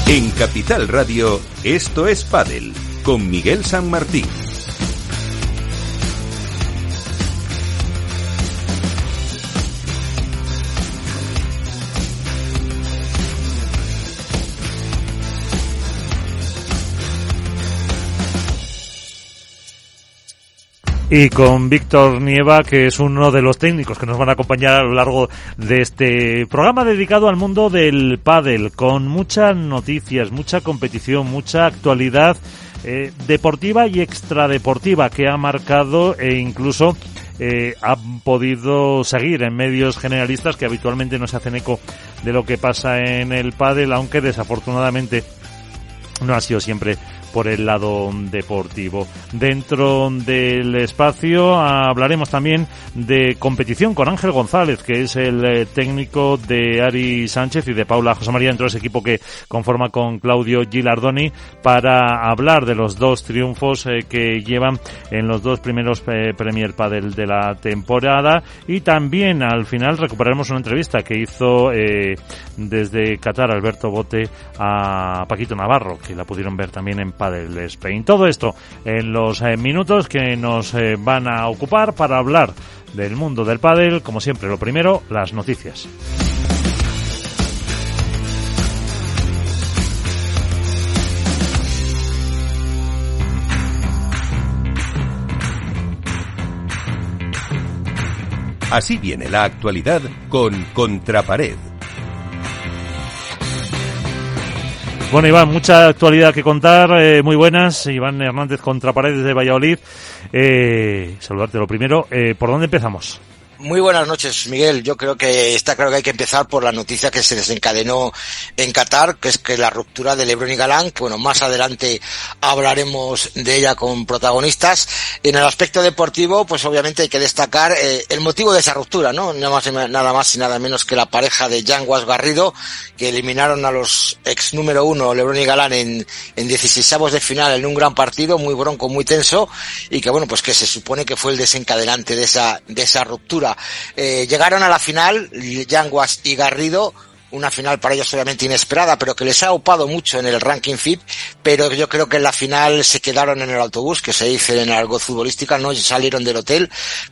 En Capital Radio, esto es Pádel, con Miguel San Martín. Y con Víctor Nieva, que es uno de los técnicos que nos van a acompañar a lo largo de este programa dedicado al mundo del pádel, con muchas noticias, mucha competición, mucha actualidad deportiva y extradeportiva que ha marcado e incluso han podido seguir en medios generalistas que habitualmente no se hacen eco de lo que pasa en el pádel, aunque desafortunadamente no ha sido siempre por el lado deportivo. Dentro del espacio hablaremos también de competición con Ángel González, que es el técnico de Ari Sánchez y de Paula José María, dentro de ese equipo que conforma con Claudio Gilardoni, para hablar de los dos triunfos que llevan en los dos primeros Premier Padel de la temporada. Y también al final recuperaremos una entrevista que hizo desde Qatar Alberto Bote a Paquito Navarro, que la pudieron ver también en Padel Spain. Todo esto en los minutos que nos van a ocupar para hablar del mundo del pádel. Como siempre, lo primero, las noticias. Así viene la actualidad con Contrapared. Bueno, Iván, mucha actualidad que contar, muy buenas. Iván Hernández, Contrapared de Valladolid. Saludarte lo primero. ¿Por dónde empezamos? Muy buenas noches, Miguel. Yo creo que está claro que hay que empezar por la noticia que se desencadenó en Qatar, que es que la ruptura de LeBron y Galán, que bueno, más adelante hablaremos de ella con protagonistas. En el aspecto deportivo, pues obviamente hay que destacar el motivo de esa ruptura, ¿no? Nada más y nada menos que la pareja de Yanguas Garrido, que eliminaron a los ex número 1, LeBron y Galán, en 16avos de final en un gran partido, muy bronco, muy tenso, y que bueno, pues que se supone que fue el desencadenante de esa ruptura. Llegaron a la final Yanguas y Garrido, una final para ellos obviamente inesperada, pero que les ha upado mucho en el ranking FIP, pero yo creo que en la final se quedaron en el autobús, que se dice en algo futbolística, no salieron del hotel,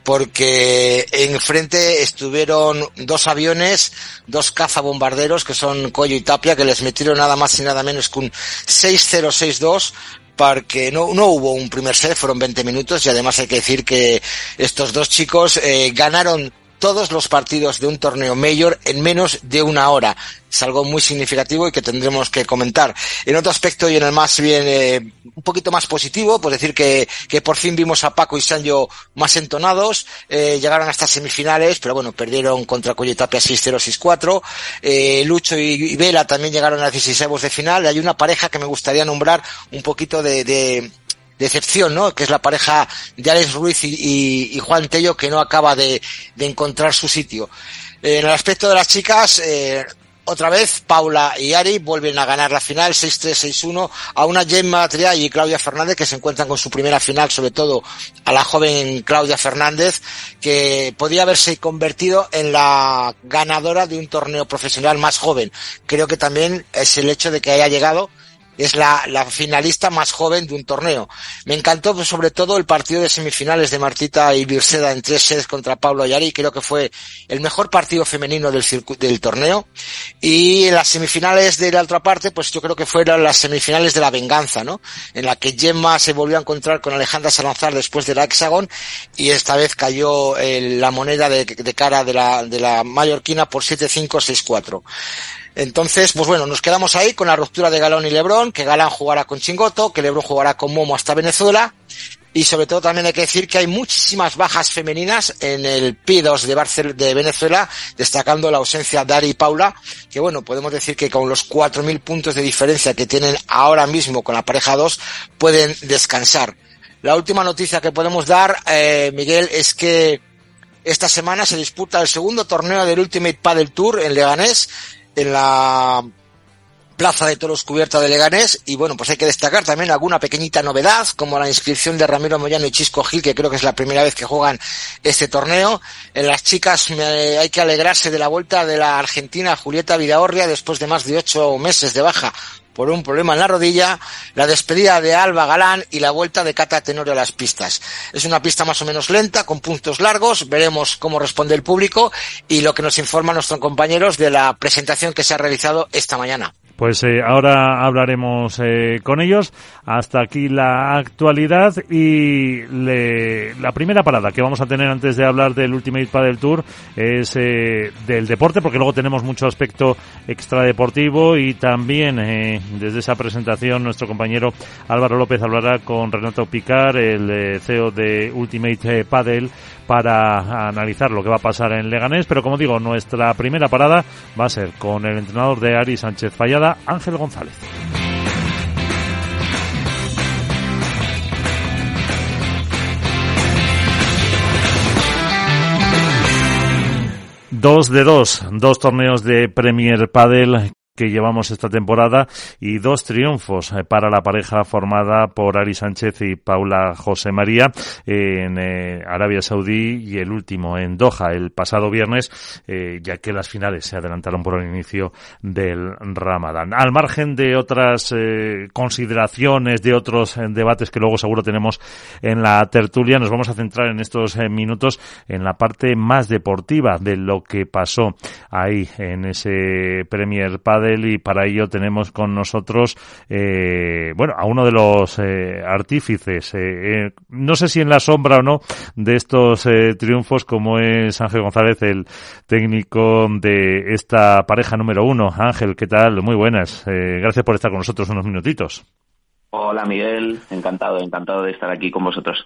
porque enfrente estuvieron dos aviones, dos cazabombarderos, que son Coyo y Tapia, que les metieron nada más y nada menos que un 6-0, 6-2, porque no hubo un primer set, fueron 20 minutos, y además hay que decir que estos dos chicos ganaron todos los partidos de un torneo mayor en menos de una hora. Es algo muy significativo y que tendremos que comentar. En otro aspecto y en el más bien un poquito más positivo, pues decir que por fin vimos a Paco y Sancho más entonados, llegaron hasta semifinales, pero bueno, perdieron contra Coyo y Tapia 6-0, 6-4. Lucho y Vela también llegaron a 16avos de final. Hay una pareja que me gustaría nombrar un poquito de excepción, ¿no? Que es la pareja de Alex Ruiz y Juan Tello, que no acaba de encontrar su sitio. En el aspecto de las chicas, otra vez Paula y Ari vuelven a ganar la final 6-3, 6-1 a una Gemma Triay y Claudia Fernández, que se encuentran con su primera final, sobre todo a la joven Claudia Fernández, que podía haberse convertido en la ganadora de un torneo profesional más joven. Creo que también es el hecho de que haya llegado, es la finalista más joven de un torneo. Me encantó, pues, sobre todo el partido de semifinales de Martita y Birseda en 3 sets contra Pablo y Ari. Creo que fue el mejor partido femenino del torneo. Y en las semifinales de la otra parte, pues yo creo que fueron las semifinales de la venganza, ¿no? En la que Gemma se volvió a encontrar con Alejandra Salazar después de la Hexagon, y esta vez cayó la moneda de cara de la mallorquina por 7-5, 6-4. Entonces, pues bueno, nos quedamos ahí con la ruptura de Galán y LeBron, que Galán jugará con Chingoto, que LeBron jugará con Momo hasta Venezuela, y sobre todo también hay que decir que hay muchísimas bajas femeninas en el P2 de Venezuela, destacando la ausencia de Ari y Paula, que bueno, podemos decir que con los 4.000 puntos de diferencia que tienen ahora mismo con la pareja 2, pueden descansar. La última noticia que podemos dar, Miguel, es que esta semana se disputa el segundo torneo del Ultimate Padel Tour en Leganés, en la Plaza de Toros cubierta de Leganés, y bueno, pues hay que destacar también alguna pequeñita novedad, como la inscripción de Ramiro Moyano y Chisco Gil, que creo que es la primera vez que juegan este torneo. En las chicas hay que alegrarse de la vuelta de la argentina Julieta Vidaurria, después de más de 8 meses de baja por un problema en la rodilla, la despedida de Alba Galán y la vuelta de Cata Tenorio a las pistas. Es una pista más o menos lenta, con puntos largos, veremos cómo responde el público y lo que nos informan nuestros compañeros de la presentación que se ha realizado esta mañana. Pues ahora hablaremos con ellos. Hasta aquí la actualidad y la primera parada que vamos a tener antes de hablar del Ultimate Padel Tour es del deporte, porque luego tenemos mucho aspecto extradeportivo y también desde esa presentación nuestro compañero Álvaro López hablará con Renato Picar, el CEO de Ultimate Padel, para analizar lo que va a pasar en Leganés, pero como digo, nuestra primera parada va a ser con el entrenador de Ari Sánchez Fallada, Ángel González. Dos torneos de Premier Padel que llevamos esta temporada y 2 triunfos para la pareja formada por Ari Sánchez y Paula José María en Arabia Saudí y el último en Doha el pasado viernes, ya que las finales se adelantaron por el inicio del Ramadán. Al margen de otras consideraciones, de otros debates que luego seguro tenemos en la tertulia, nos vamos a centrar en estos minutos en la parte más deportiva de lo que pasó ahí en ese Premier Padel, y para ello tenemos con nosotros a uno de los artífices, no sé si en la sombra o no, de estos triunfos, como es Ángel González, el técnico de esta pareja número 1. Ángel, ¿qué tal? Muy buenas. Gracias por estar con nosotros unos minutitos. Hola Miguel, encantado de estar aquí con vosotros.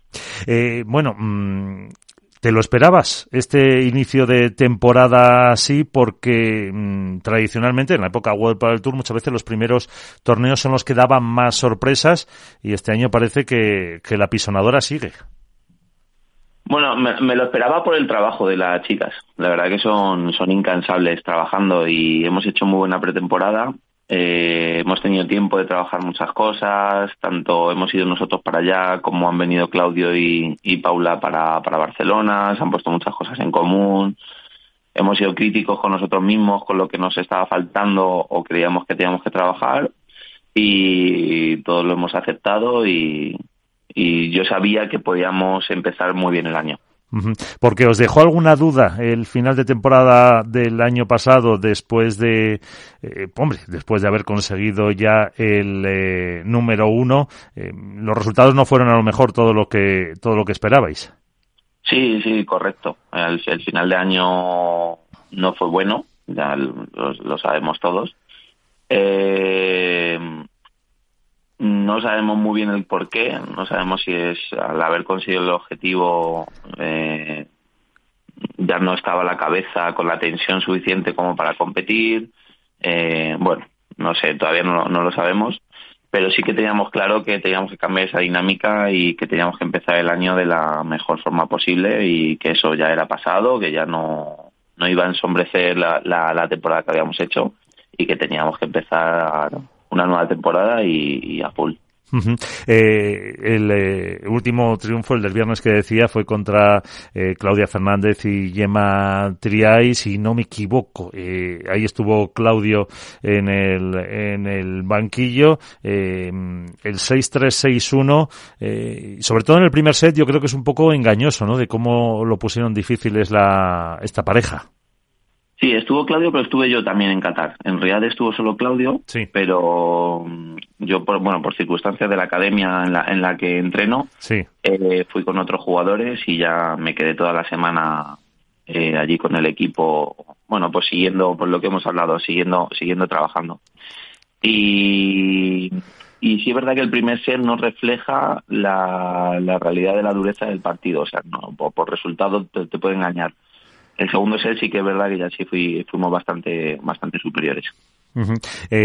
¿Te lo esperabas este inicio de temporada así? Porque tradicionalmente en la época World Padel Tour muchas veces los primeros torneos son los que daban más sorpresas y este año parece que la pisonadora sigue. Bueno, me lo esperaba por el trabajo de las chicas. La verdad que son incansables trabajando y hemos hecho muy buena pretemporada. Hemos tenido tiempo de trabajar muchas cosas, tanto hemos ido nosotros para allá como han venido Claudio y Paula para Barcelona, se han puesto muchas cosas en común, hemos sido críticos con nosotros mismos, con lo que nos estaba faltando o creíamos que teníamos que trabajar y todos lo hemos aceptado y yo sabía que podíamos empezar muy bien el año. Porque os dejó alguna duda el final de temporada del año pasado después de haber conseguido ya el número 1, los resultados no fueron a lo mejor todo lo que esperabais. Sí, correcto. El final de año no fue bueno, ya lo sabemos todos. No sabemos muy bien el por qué, no sabemos si es al haber conseguido el objetivo ya no estaba la cabeza con la tensión suficiente como para competir. No sé, todavía no lo sabemos, pero sí que teníamos claro que teníamos que cambiar esa dinámica y que teníamos que empezar el año de la mejor forma posible y que eso ya era pasado, que ya no iba a ensombrecer la temporada que habíamos hecho y que teníamos que empezar una nueva temporada y a full. El último triunfo, el del viernes que decía, fue contra Claudia Fernández y Gemma Triay, si no me equivoco. Ahí estuvo Claudio en el banquillo, el 6-3, 6-1, sobre todo en el primer set. Yo creo que es un poco engañoso, ¿no?, de cómo lo pusieron difíciles esta pareja. Sí, estuvo Claudio, pero estuve yo también en Qatar. En realidad estuvo solo Claudio, sí. Pero yo, por circunstancias de la academia en la que entreno, sí. Fui con otros jugadores y ya me quedé toda la semana allí con el equipo, pues siguiendo por lo que hemos hablado, siguiendo trabajando. Y sí es verdad que el primer set no refleja la realidad de la dureza del partido, o sea, no, por resultado te puede engañar. El segundo set sí que es verdad que ya sí fuimos bastante superiores. La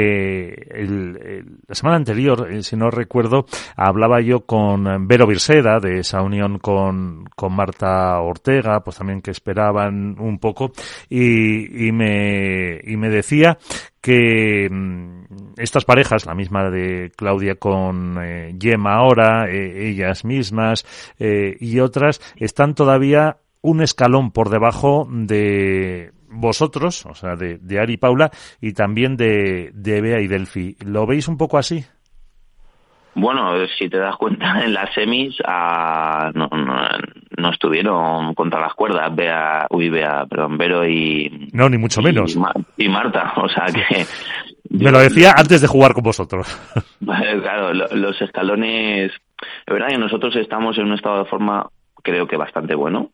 semana anterior, si no recuerdo, hablaba yo con Vero Virseda de esa unión con Marta Ortega, pues también que esperaban un poco y me decía que estas parejas, la misma de Claudia con Gemma ahora, ellas mismas y otras, están todavía un escalón por debajo de vosotros, o sea, de Ari y Paula, y también de Bea y Delphi. ¿Lo veis un poco así? Bueno, si te das cuenta, en las semis no estuvieron contra las cuerdas Vero y... No, ni mucho menos. Y Marta, o sea que... Me lo decía antes de jugar con vosotros. Claro, los escalones... Es verdad que nosotros estamos en un estado de forma, creo que bastante bueno,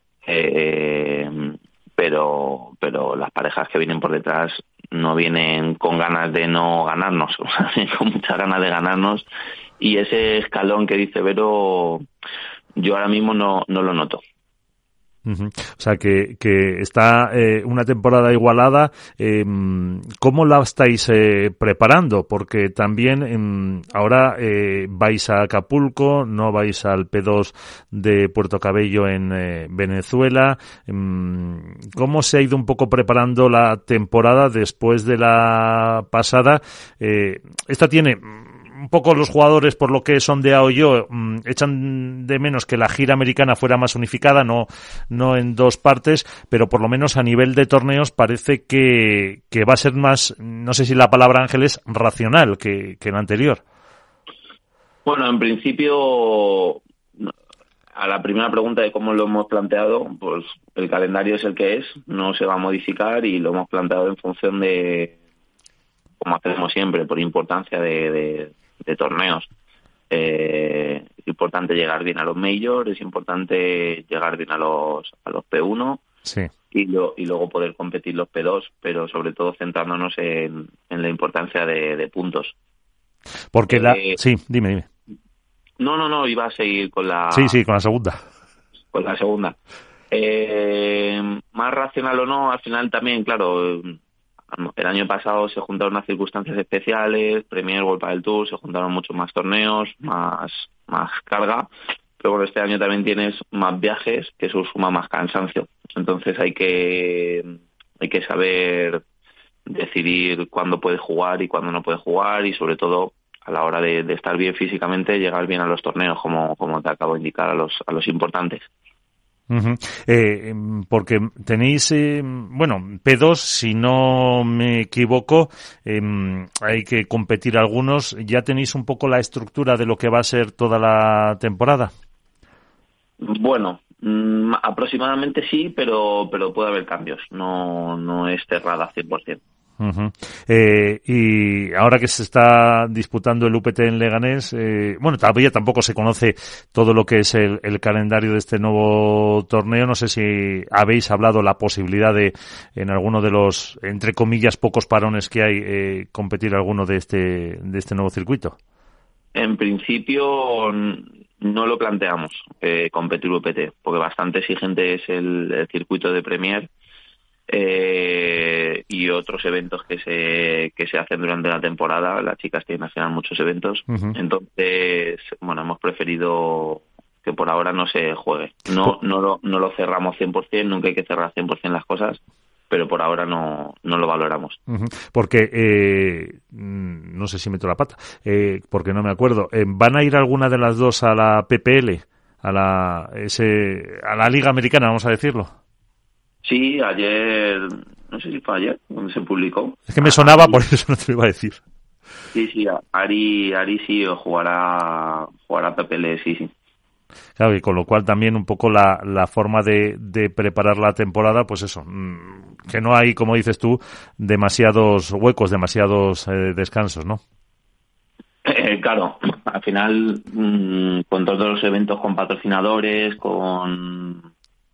pero las parejas que vienen por detrás no vienen con ganas de no ganarnos, o sea, con muchas ganas de ganarnos. Y ese escalón que dice Vero, yo ahora mismo no lo noto. Uh-huh. O sea, que está una temporada igualada. ¿Cómo la estáis preparando? Porque también ahora vais a Acapulco, no vais al P2 de Puerto Cabello en Venezuela. ¿Cómo se ha ido un poco preparando la temporada después de la pasada? Esta tiene... Un poco los jugadores, por lo que he sondeado yo, echan de menos que la gira americana fuera más unificada, no en dos partes, pero por lo menos a nivel de torneos parece que va a ser más, no sé si la palabra, Ángel, es racional que el anterior. Bueno, en principio, a la primera pregunta de cómo lo hemos planteado, pues el calendario es el que es, no se va a modificar y lo hemos planteado en función de, como hacemos siempre, por importancia de torneos. Es importante llegar bien a los majors, es importante llegar bien a los P1, sí, y luego poder competir los P2, pero sobre todo centrándonos en la importancia de puntos. Porque sí, dime. No, iba a seguir con la... Sí, con la segunda. Con la segunda. Más racional o no, al final también, claro... El año pasado se juntaron unas circunstancias especiales, Premier, World del Tour, se juntaron muchos más torneos, más carga, pero bueno, este año también tienes más viajes, que eso suma más cansancio. Entonces hay que saber decidir cuándo puedes jugar y cuándo no puedes jugar, y sobre todo a la hora de estar bien físicamente, llegar bien a los torneos, como te acabo de indicar, a los importantes. Uh-huh. Porque tenéis, P2, si no me equivoco, hay que competir algunos. ¿Ya tenéis un poco la estructura de lo que va a ser toda la temporada? Bueno, aproximadamente sí, pero puede haber cambios. No es cerrada 100%. Uh-huh. Y ahora que se está disputando el UPT en Leganés, todavía tampoco se conoce todo lo que es el calendario de este nuevo torneo. No sé si habéis hablado la posibilidad de, en alguno de los, entre comillas, pocos parones que hay, competir alguno de este nuevo circuito. En principio no lo planteamos, competir UPT, porque bastante exigente es el circuito de Premier. Y otros eventos que se hacen durante la temporada. Las chicas tienen al final muchos eventos. Uh-huh. Entonces, hemos preferido que por ahora no se juegue. No lo cerramos 100%, nunca hay que cerrar 100% las cosas, pero por ahora no lo valoramos. Uh-huh. Porque, no sé si meto la pata, porque no me acuerdo, ¿van a ir alguna de las dos a la PPL? A la Liga Americana, vamos a decirlo. Sí, ayer, no sé si fue ayer, donde se publicó. Es que me sonaba, por eso no te lo iba a decir. Sí, Ari sí jugará PPL, sí. Claro, y con lo cual también un poco la forma de preparar la temporada, pues eso, que no hay, como dices tú, demasiados huecos, demasiados descansos, ¿no? Claro, al final, con todos los eventos, con patrocinadores, con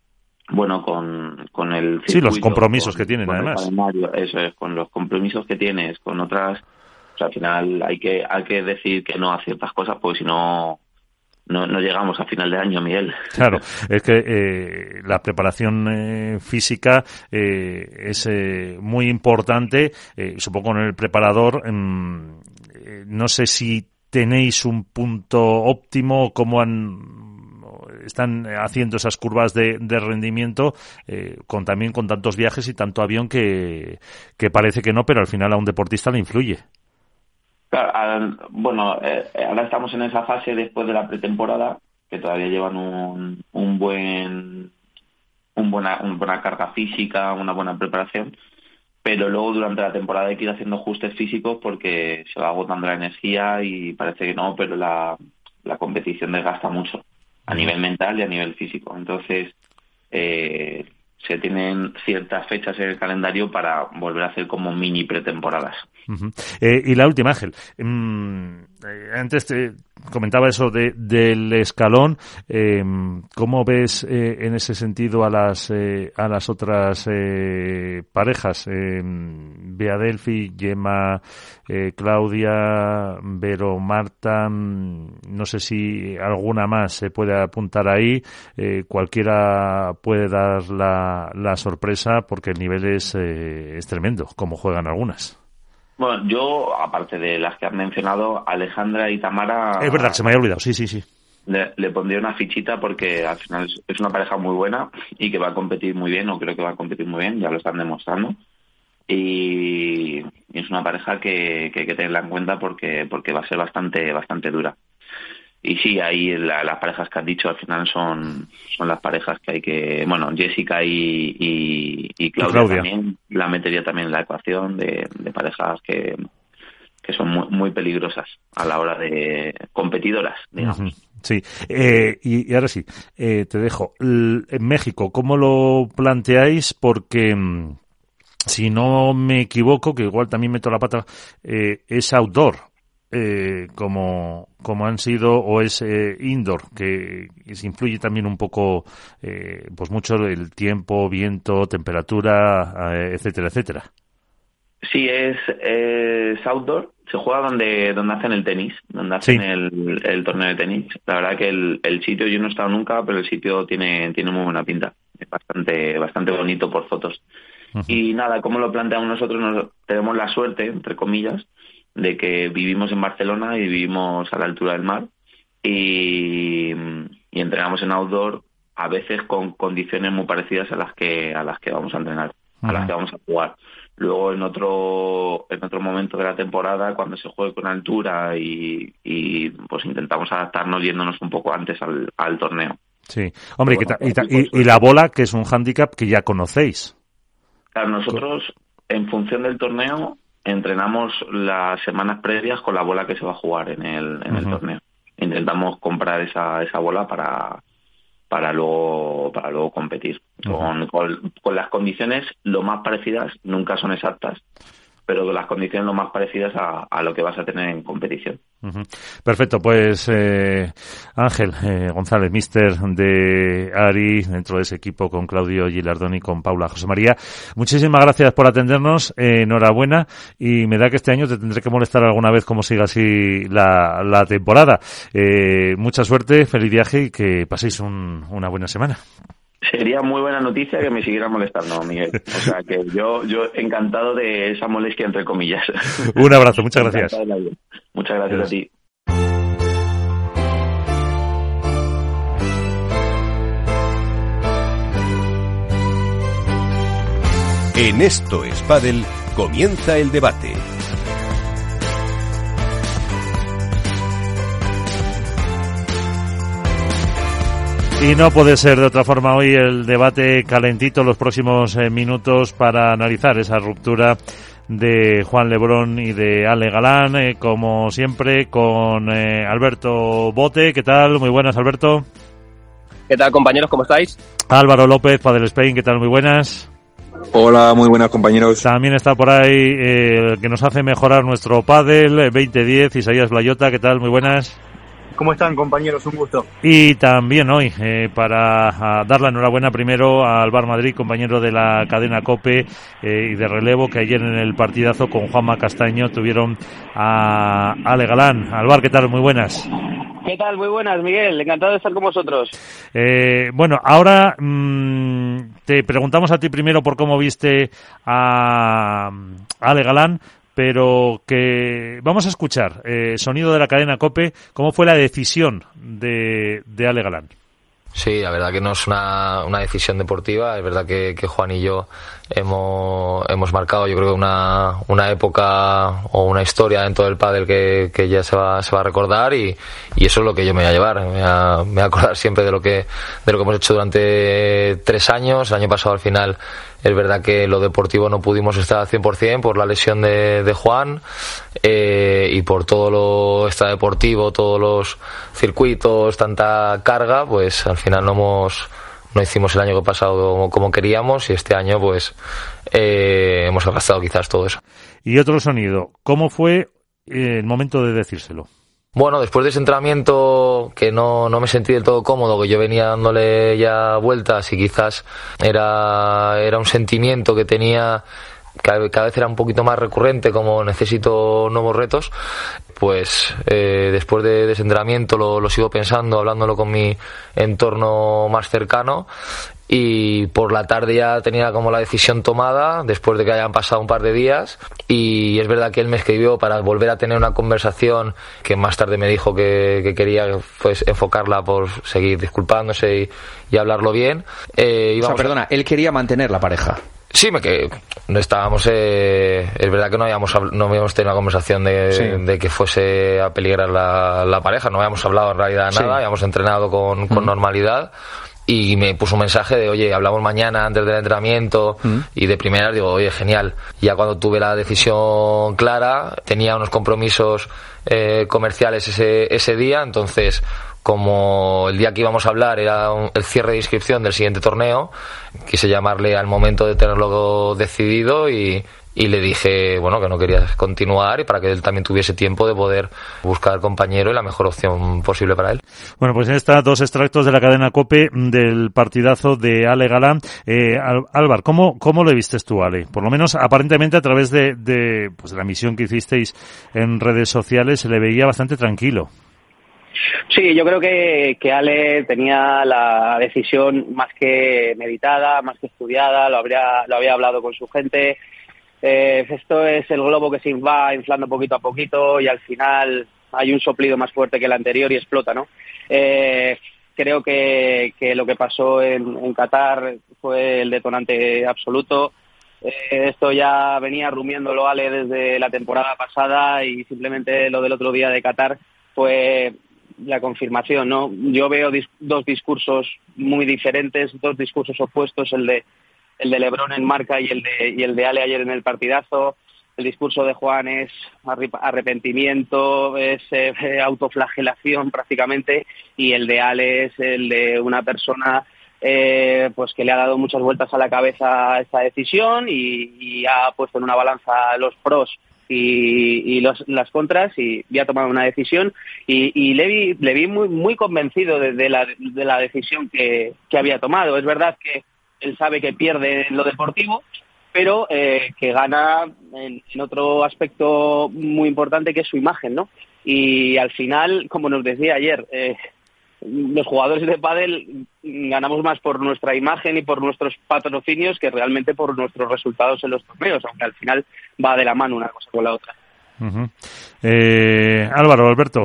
el circuito, sí, los compromisos que tienen, además. Eso es, con los compromisos que tienes, con otras, al final hay que decir que no a ciertas cosas, porque si no llegamos a final de año, Miguel. Claro, es que la preparación física es muy importante, supongo en el preparador. No sé si tenéis un punto óptimo, cómo están haciendo esas curvas de rendimiento, también con tantos viajes y tanto avión que parece que no, pero al final a un deportista le influye. Claro, ahora estamos en esa fase después de la pretemporada, que todavía llevan un buen buena carga física, una buena preparación, pero luego durante la temporada hay que ir haciendo ajustes físicos porque se va agotando la energía y parece que no, pero la competición desgasta mucho a nivel mental y a nivel físico. Entonces se tienen ciertas fechas en el calendario para volver a hacer como mini pretemporadas. Uh-huh. Y la última, Ángel. Antes te comentaba eso del escalón. ¿Cómo ves en ese sentido a las otras parejas? Bea Delphi, Gemma, Claudia, Vero, Marta. No sé si alguna más se puede apuntar ahí. Cualquiera puede dar la sorpresa porque el nivel es tremendo, como juegan algunas. Bueno, yo, aparte de las que has mencionado, Alejandra y Tamara... Es verdad, se me había olvidado, sí. Le pondría una fichita porque al final es una pareja muy buena y que va a competir muy bien, o creo que va a competir muy bien, ya lo están demostrando. Y es una pareja que hay que tenerla en cuenta porque va a ser bastante dura. Y sí, ahí las parejas que has dicho al final son las parejas que hay que... Bueno, Jessica y Claudia también la metería también en la ecuación de parejas que son muy peligrosas a la hora de competidoras, digamos. Uh-huh. Sí, y ahora sí, te dejo. En México, ¿cómo lo planteáis? Porque... si no me equivoco, que igual también meto la pata, es outdoor, como han sido, o es indoor, que se influye también un poco, pues mucho el tiempo, viento, temperatura, etcétera. Sí, es outdoor. Se juega donde hacen el tenis, donde hacen el torneo de tenis. La verdad que el sitio, yo no he estado nunca, pero el sitio tiene muy buena pinta. Es bastante bonito por fotos. Uh-huh. Y nada, ¿cómo lo planteamos nosotros? Tenemos la suerte, entre comillas, de que vivimos en Barcelona y vivimos a la altura del mar y entrenamos en outdoor, a veces con condiciones muy parecidas a las que vamos a entrenar, uh-huh, a las que vamos a jugar. Luego en otro momento de la temporada, cuando se juegue con altura y pues intentamos adaptarnos yéndonos un poco antes al torneo. Sí, hombre, y la bola, que es un hándicap que ya conocéis. Claro, nosotros, en función del torneo, entrenamos las semanas previas con la bola que se va a jugar en el torneo. Intentamos comprar esa bola para luego competir. Uh-huh. Con las condiciones lo más parecidas, nunca son exactas, pero con las condiciones lo más parecidas a lo que vas a tener en competición. Uh-huh. Perfecto, pues Ángel González, míster de Ari, dentro de ese equipo con Claudio Gilardoni y con Paula José María, muchísimas gracias por atendernos, enhorabuena, y me da que este año te tendré que molestar alguna vez como siga así la temporada. Mucha suerte, feliz viaje y que paséis una buena semana. Sería muy buena noticia que me siguiera molestando, Miguel. O sea, que yo encantado de esa molestia, entre comillas. Un abrazo, muchas gracias. Muchas gracias a ti. En Esto es Pádel, comienza el debate. Y no puede ser de otra forma hoy el debate calentito los próximos minutos para analizar esa ruptura de Juan Lebrón y de Ale Galán, como siempre con Alberto Bote. ¿Qué tal? Muy buenas, Alberto. ¿Qué tal, compañeros? ¿Cómo estáis? Álvaro López, Padel Spain. ¿Qué tal? Muy buenas. Hola, muy buenas, compañeros. También está por ahí el que nos hace mejorar nuestro pádel 2010, Isaías Blayota. ¿Qué tal? Muy buenas. ¿Cómo están, compañeros? Un gusto. Y también hoy, para dar la enhorabuena primero al Bar Madrid, compañero de la cadena COPE y de relevo, que ayer en el partidazo con Juanma Castaño tuvieron a Ale Galán. Alvar, ¿qué tal? Muy buenas. ¿Qué tal? Muy buenas, Miguel. Encantado de estar con vosotros. Bueno, ahora te preguntamos a ti primero por cómo viste a Ale Galán, pero que vamos a escuchar sonido de la cadena COPE, cómo fue la decisión de Ale Galán. Sí, la verdad que no es una decisión deportiva. Es verdad que Juan y yo hemos marcado, yo creo, una época o una historia dentro del pádel que ya se va a recordar, y eso es lo que yo me voy a llevar. Me voy a acordar siempre de lo que hemos hecho durante 3 años. El año pasado, al final, es verdad que lo deportivo no pudimos estar al 100% por la lesión de Juan, y por todo lo extradeportivo, todos los circuitos, tanta carga, pues al final no hicimos el año pasado como queríamos, y este año pues hemos gastado quizás todo eso. Y otro sonido, ¿cómo fue el momento de decírselo? Bueno, después de ese entrenamiento que no me sentí del todo cómodo, que yo venía dándole ya vueltas, y quizás era un sentimiento que tenía, cada vez era un poquito más recurrente, como necesito nuevos retos, pues después de ese entrenamiento lo sigo pensando, hablándolo con mi entorno más cercano, y por la tarde ya tenía como la decisión tomada, después de que hayan pasado un par de días, y es verdad que él me escribió para volver a tener una conversación, que más tarde me dijo que quería pues enfocarla por seguir disculpándose y hablarlo bien. Perdona, él quería mantener la pareja. Sí, no estábamos, es verdad que no habíamos tenido una conversación de que fuese a peligrar la pareja, no habíamos hablado en realidad nada, habíamos entrenado con normalidad, y me puso un mensaje de, oye, hablamos mañana antes del entrenamiento, y de primeras digo, oye, genial. Ya cuando tuve la decisión clara, tenía unos compromisos comerciales ese día, entonces, como el día que íbamos a hablar era el cierre de inscripción del siguiente torneo, quise llamarle al momento de tenerlo decidido, y le dije, bueno, que no quería continuar, y para que él también tuviese tiempo de poder buscar compañero y la mejor opción posible para él. Bueno, pues en estas 2 extractos de la cadena COPE del partidazo de Ale Galán. Álvaro, ¿cómo le vistes tú, Ale? Por lo menos, aparentemente, a través de la emisión que hicisteis en redes sociales, se le veía bastante tranquilo. Sí, yo creo que Ale tenía la decisión más que meditada, más que estudiada, lo había hablado con su gente. Esto es el globo que se va inflando poquito a poquito, y al final hay un soplido más fuerte que el anterior y explota, ¿no? Creo que lo que pasó en Qatar fue el detonante absoluto. Esto ya venía rumiándolo Ale desde la temporada pasada, y simplemente lo del otro día de Qatar fue la confirmación, ¿no? Yo veo 2 discursos muy diferentes, 2 discursos opuestos, el de LeBron en marca y el de Ale ayer en el partidazo. El discurso de Juan es arrepentimiento, es autoflagelación prácticamente, y el de Ale es el de una persona pues que le ha dado muchas vueltas a la cabeza esta decisión, y ha puesto en una balanza los pros y las contras, y ya ha tomado una decisión, y le vi muy convencido de la decisión que había tomado. Es verdad que él sabe que pierde en lo deportivo, pero que gana en otro aspecto muy importante, que es su imagen, ¿no? Y al final, como nos decía ayer, los jugadores de pádel ganamos más por nuestra imagen y por nuestros patrocinios que realmente por nuestros resultados en los torneos, aunque al final va de la mano una cosa con la otra. Uh-huh. Álvaro, Alberto.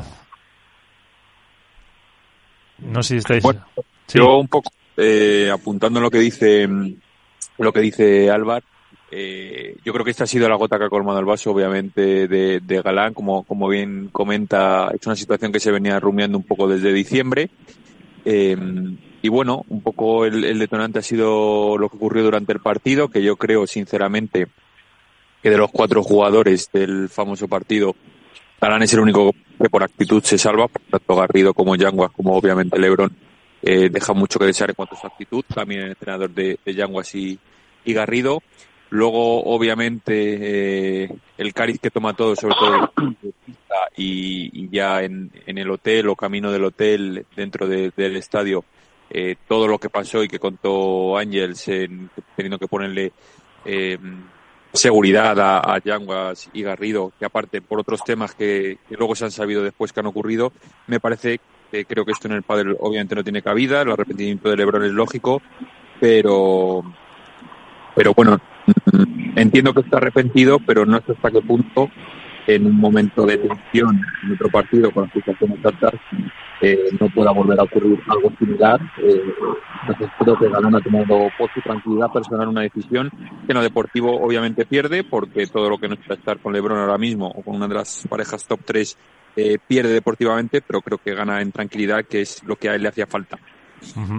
No sé si estáis... Bueno, sí. Yo un poco apuntando lo que dice Álvaro, yo creo que esta ha sido la gota que ha colmado el vaso, obviamente, de Galán, como bien comenta. Es una situación que se venía rumiando un poco desde diciembre, y bueno, un poco el detonante ha sido lo que ocurrió durante el partido, que yo creo sinceramente que de los 4 jugadores del famoso partido, Galán es el único que por actitud se salva, por tanto Garrido como Yanguas, como obviamente LeBron, deja mucho que desear en cuanto a su actitud, también el entrenador de Yanguas y Garrido. Luego, obviamente, el cariz que toma todo, sobre todo y ya en el hotel o camino del hotel, dentro del estadio, todo lo que pasó y que contó Ángels, teniendo que ponerle seguridad a Yanguas y Garrido, que aparte por otros temas que luego se han sabido después que han ocurrido, me parece que creo que esto en el pádel obviamente no tiene cabida. El arrepentimiento de LeBron es lógico, pero bueno, entiendo que está arrepentido, pero no sé hasta qué punto en un momento de tensión en otro partido con las situaciones altas no pueda volver a ocurrir algo similar. Entonces creo que Galán ha tomado por su tranquilidad personal una decisión que en lo deportivo obviamente pierde, porque todo lo que no es estar con LeBron ahora mismo o con una de las parejas top 3 pierde deportivamente, pero creo que gana en tranquilidad, que es lo que a él le hacía falta. Uh-huh.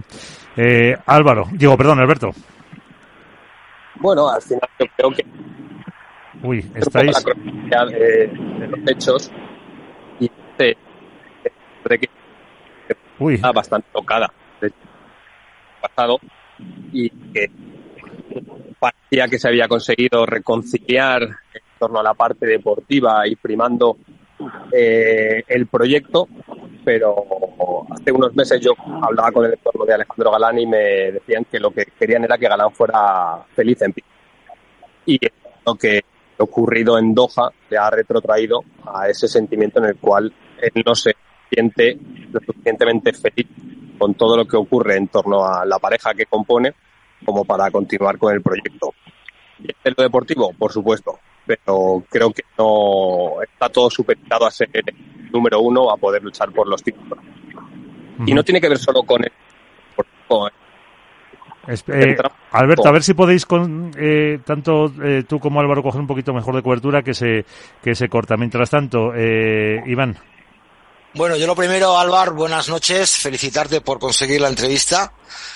Alberto. Bueno, al final yo creo que estáis la cronología de los hechos y de que está bastante tocada del pasado, y que parecía que se había conseguido reconciliar en torno a la parte deportiva y primando el proyecto, pero hace unos meses yo hablaba con el entorno de Alejandro Galán y me decían que lo que querían era que Galán fuera feliz en pista, y lo que ha ocurrido en Doha le ha retrotraído a ese sentimiento en el cual él no se siente lo suficientemente feliz con todo lo que ocurre en torno a la pareja que compone como para continuar con el proyecto. Y en lo deportivo, por supuesto, pero creo que no está todo supeditado a ser el número uno, a poder luchar por los títulos. Y no tiene que ver solo con el deportivo. Alberto, a ver si podéis tanto tú como Álvaro coger un poquito mejor de cobertura, que se corta. Mientras tanto, Iván. Bueno, yo lo primero, Álvaro, buenas noches, felicitarte por conseguir la entrevista.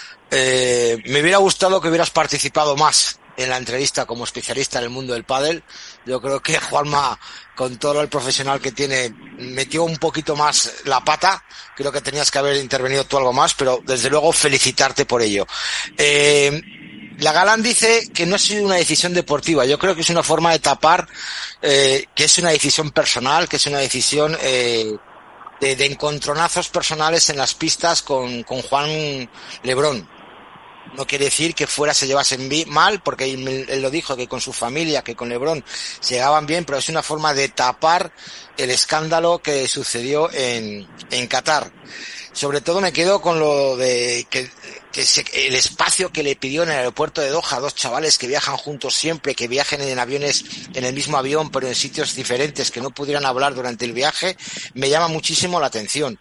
Me hubiera gustado que hubieras participado más en la entrevista como especialista en el mundo del pádel. Yo creo que Juanma, con todo el profesional que tiene, metió un poquito más la pata. Creo que tenías que haber intervenido tú algo más, pero desde luego felicitarte por ello. La Galán dice que no ha sido una decisión deportiva. Yo creo que es una forma de tapar, que es una decisión personal, que es una decisión de encontronazos personales en las pistas con Juan LeBron. No quiere decir que fuera se llevasen mal, porque él lo dijo, que con su familia, que con LeBron se llevaban bien, pero es una forma de tapar el escándalo que sucedió en Qatar. Sobre todo me quedo con lo de el espacio que le pidió en el aeropuerto de Doha a dos chavales que viajan juntos siempre, que viajen en aviones, en el mismo avión, pero en sitios diferentes, que no pudieran hablar durante el viaje, me llama muchísimo la atención.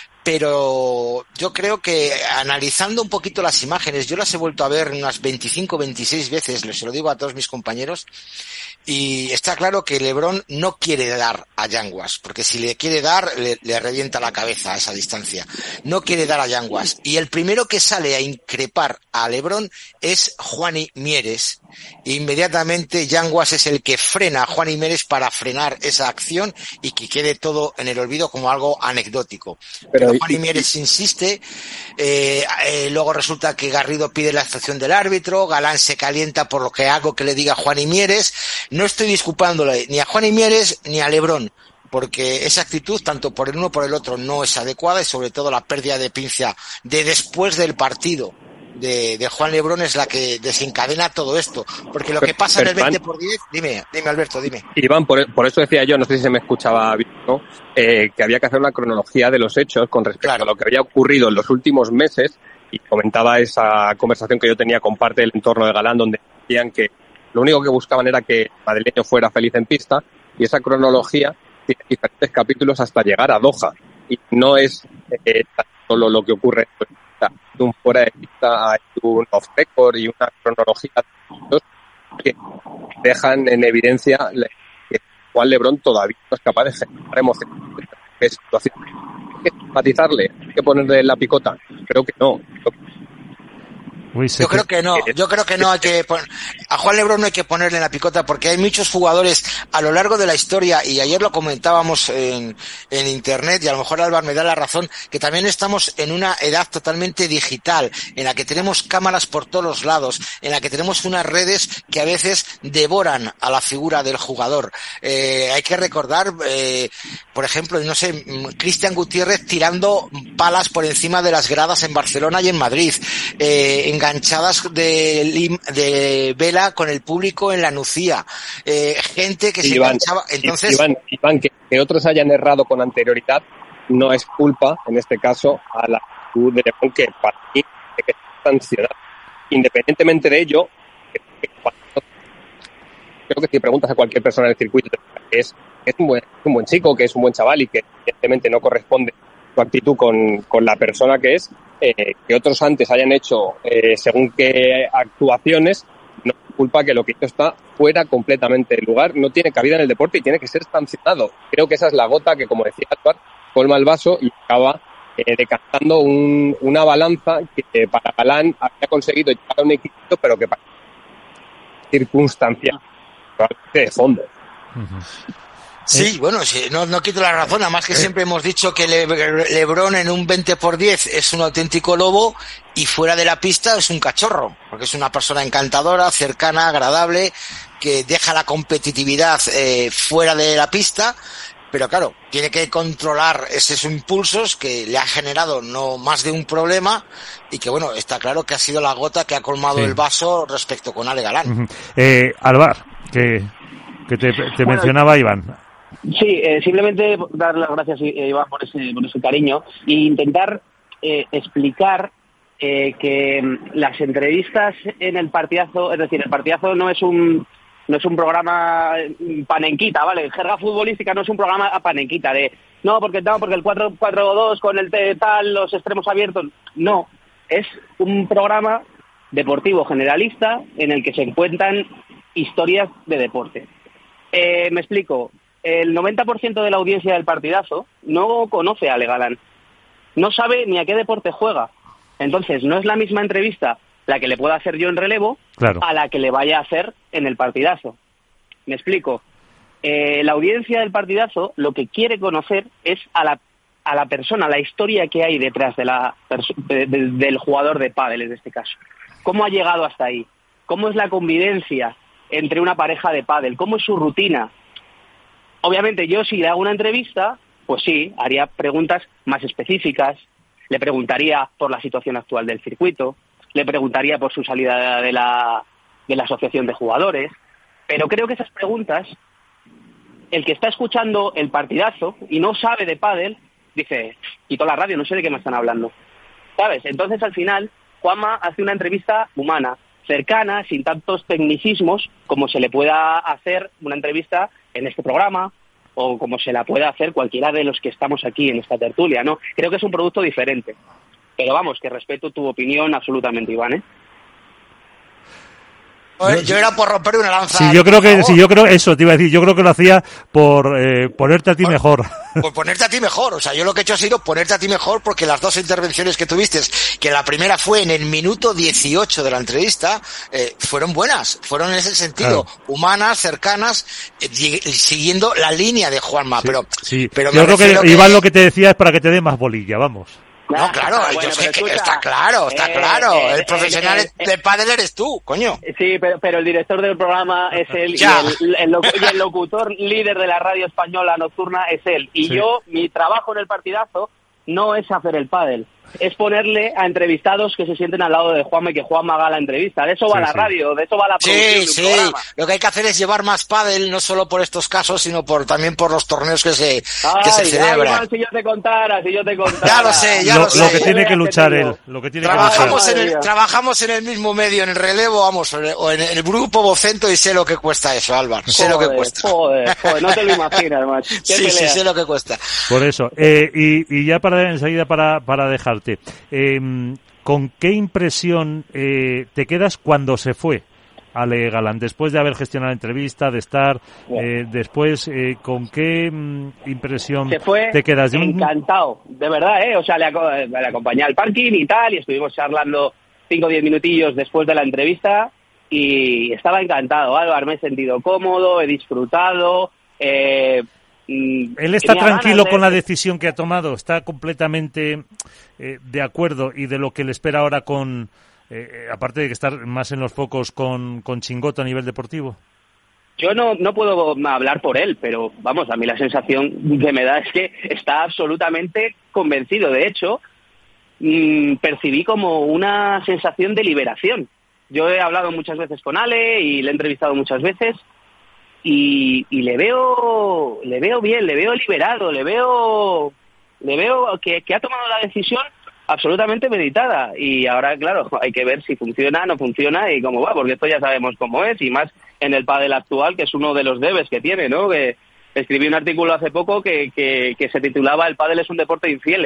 Pero yo creo que analizando un poquito las imágenes, yo las he vuelto a ver unas 25, 26 veces, se lo digo a todos mis compañeros, y está claro que LeBron no quiere dar a Yanguas, porque si le quiere dar, le revienta la cabeza a esa distancia. No quiere dar a Yanguas. Y el primero que sale a increpar a LeBron es Juani Mieres. Inmediatamente Yanguas es el que frena a Juani Mieres para frenar esa acción y que quede todo en el olvido como algo anecdótico. Pero Juani Mieres insiste, luego resulta que Garrido pide la excepción del árbitro, Galán se calienta por lo que hago que le diga Juani Mieres. No estoy disculpándole ni a Juani Mieres ni a LeBron, porque esa actitud, tanto por el uno como por el otro, no es adecuada, y sobre todo la pérdida de pinza de después del partido de Juan LeBron es la que desencadena todo esto, porque lo que pasa en el 20x10, dime Alberto, dime. Iván, por eso decía yo, no sé si se me escuchaba bien, ¿no? Que había que hacer una cronología de los hechos con respecto a lo que había ocurrido en los últimos meses, y comentaba esa conversación que yo tenía con parte del entorno de Galán, donde decían que lo único que buscaban era que el madrileño fuera feliz en pista, y esa cronología tiene diferentes capítulos hasta llegar a Doha, y no es solo lo que ocurre de un fuera de pista, hay un off record y una cronología que dejan en evidencia que Juan LeBron todavía no es capaz de generar emociones de situación. Hay que matizarle, hay que ponerle la picota. Creo que no. Yo creo que no hay que a Juan LeBron no hay que ponerle la picota, porque hay muchos jugadores a lo largo de la historia, y ayer lo comentábamos en internet, y a lo mejor Álvaro me da la razón, que también estamos en una edad totalmente digital, en la que tenemos cámaras por todos los lados, en la que tenemos unas redes que a veces devoran a la figura del jugador. Hay que recordar, por ejemplo, no sé, Cristian Gutiérrez tirando palas por encima de las gradas en Barcelona y en Madrid, enganchadas de vela con el público en la Nucía, gente que se enganchaba. Entonces, Iván, que otros hayan errado con anterioridad no es culpa, en este caso, a la actitud de LeBron, que para mí hay que ser sancionado. Independientemente de ello, creo que si preguntas a cualquier persona en el circuito, es un buen chico, que es un buen chaval y que evidentemente no corresponde su actitud con la persona que es, que otros antes hayan hecho según qué actuaciones, no es culpa que lo que hizo está fuera completamente del lugar, no tiene cabida en el deporte y tiene que ser sancionado. Creo que esa es la gota que, como decía Álvaro, colma el vaso y acaba decantando una balanza que para Galán había conseguido llegar a un equilibrio, pero que para circunstancias de fondo. Sí, bueno, sí, no quito la razón, además que siempre hemos dicho que LeBron en un 20x10 es un auténtico lobo y fuera de la pista es un cachorro, porque es una persona encantadora, cercana, agradable, que deja la competitividad fuera de la pista, pero claro, tiene que controlar esos impulsos que le ha generado no más de un problema y que bueno, está claro que ha sido la gota que ha colmado el vaso respecto con Ale Galán. Alvar, que te mencionaba Iván. Sí, simplemente dar las gracias, Iván, por ese cariño e intentar explicar que las entrevistas en el partidazo, es decir, el partidazo no es un programa panenquita, ¿vale? Jerga futbolística no es un programa panenquita de porque el 4-4-2 con el tal, los extremos abiertos. No, es un programa deportivo generalista en el que se cuentan historias de deporte. Me explico. El 90% de la audiencia del partidazo no conoce a Ale Galán. No sabe ni a qué deporte juega. Entonces, no es la misma entrevista la que le pueda hacer yo en relevo a la que le vaya a hacer en el partidazo. Me explico. La audiencia del partidazo lo que quiere conocer es a la persona, la historia que hay detrás del jugador de pádel en este caso. ¿Cómo ha llegado hasta ahí? ¿Cómo es la convivencia entre una pareja de pádel? ¿Cómo es su rutina? Obviamente yo si le hago una entrevista, pues sí, haría preguntas más específicas, le preguntaría por la situación actual del circuito, le preguntaría por su salida de la asociación de jugadores, pero creo que esas preguntas, el que está escuchando el partidazo y no sabe de pádel, dice, quito la radio, no sé de qué me están hablando, ¿sabes? Entonces al final Juanma hace una entrevista humana, cercana, sin tantos tecnicismos como se le pueda hacer una entrevista en este programa o como se la pueda hacer cualquiera de los que estamos aquí en esta tertulia, ¿no? Creo que es un producto diferente. Pero vamos, que respeto tu opinión absolutamente, Iván, ¿eh? Yo era por romper una lanza. Sí, yo creo eso, te iba a decir, yo creo que lo hacía por ponerte a ti mejor. Por ponerte a ti mejor, o sea, yo lo que he hecho ha sido ponerte a ti mejor porque las dos intervenciones que tuviste, que la primera fue en el minuto 18 de la entrevista, fueron buenas, fueron en ese sentido, humanas, cercanas, siguiendo la línea de Juanma, sí. Pero yo creo que Iván lo que te decía es para que te dé más bolilla, vamos. No, claro, bueno, está claro. El profesional de pádel eres tú, coño. Sí, pero el director del programa es él y el locutor líder de la radio española nocturna es él. Y yo, mi trabajo en el partidazo no es hacer el pádel, es ponerle a entrevistados que se sienten al lado de Juanma y que Juanma haga la entrevista. De eso va la radio, de eso va la producción del programa. Lo que hay que hacer es llevar más pádel, no solo por estos casos, sino también por los torneos que se celebran. Igual, si yo te contara. Ya lo sé. Lo que tiene que luchar él. Trabajamos en el mismo medio, en el relevo, o en el grupo Vocento y sé lo que cuesta eso, Álvaro. Sé lo que cuesta. Joder, no te lo imaginas, macho. Sí, sé lo que cuesta. Por eso. Y ya enseguida para dejarte. ¿Con qué impresión te quedas cuando se fue Ale Galán? Después de haber gestionado la entrevista, de estar después, ¿con qué impresión te quedas? Encantado, de verdad, o sea, le acompañé al parking y tal, y estuvimos charlando 5 o 10 minutillos después de la entrevista y estaba encantado, Álvaro, me he sentido cómodo, he disfrutado, él está tranquilo con la decisión que ha tomado, está completamente de acuerdo y de lo que le espera ahora con, aparte de que estar más en los focos con Chingoto a nivel deportivo. Yo no puedo hablar por él, pero vamos, a mí la sensación que me da es que está absolutamente convencido. De hecho, percibí como una sensación de liberación. Yo he hablado muchas veces con Ale y le he entrevistado muchas veces. Y le veo bien, le veo liberado, le veo que ha tomado la decisión absolutamente meditada. Y ahora, claro, hay que ver si funciona, no funciona y cómo va, porque esto ya sabemos cómo es, y más en el pádel actual, que es uno de los debes que tiene, ¿no? Que escribí un artículo hace poco que se titulaba "El pádel es un deporte de infieles".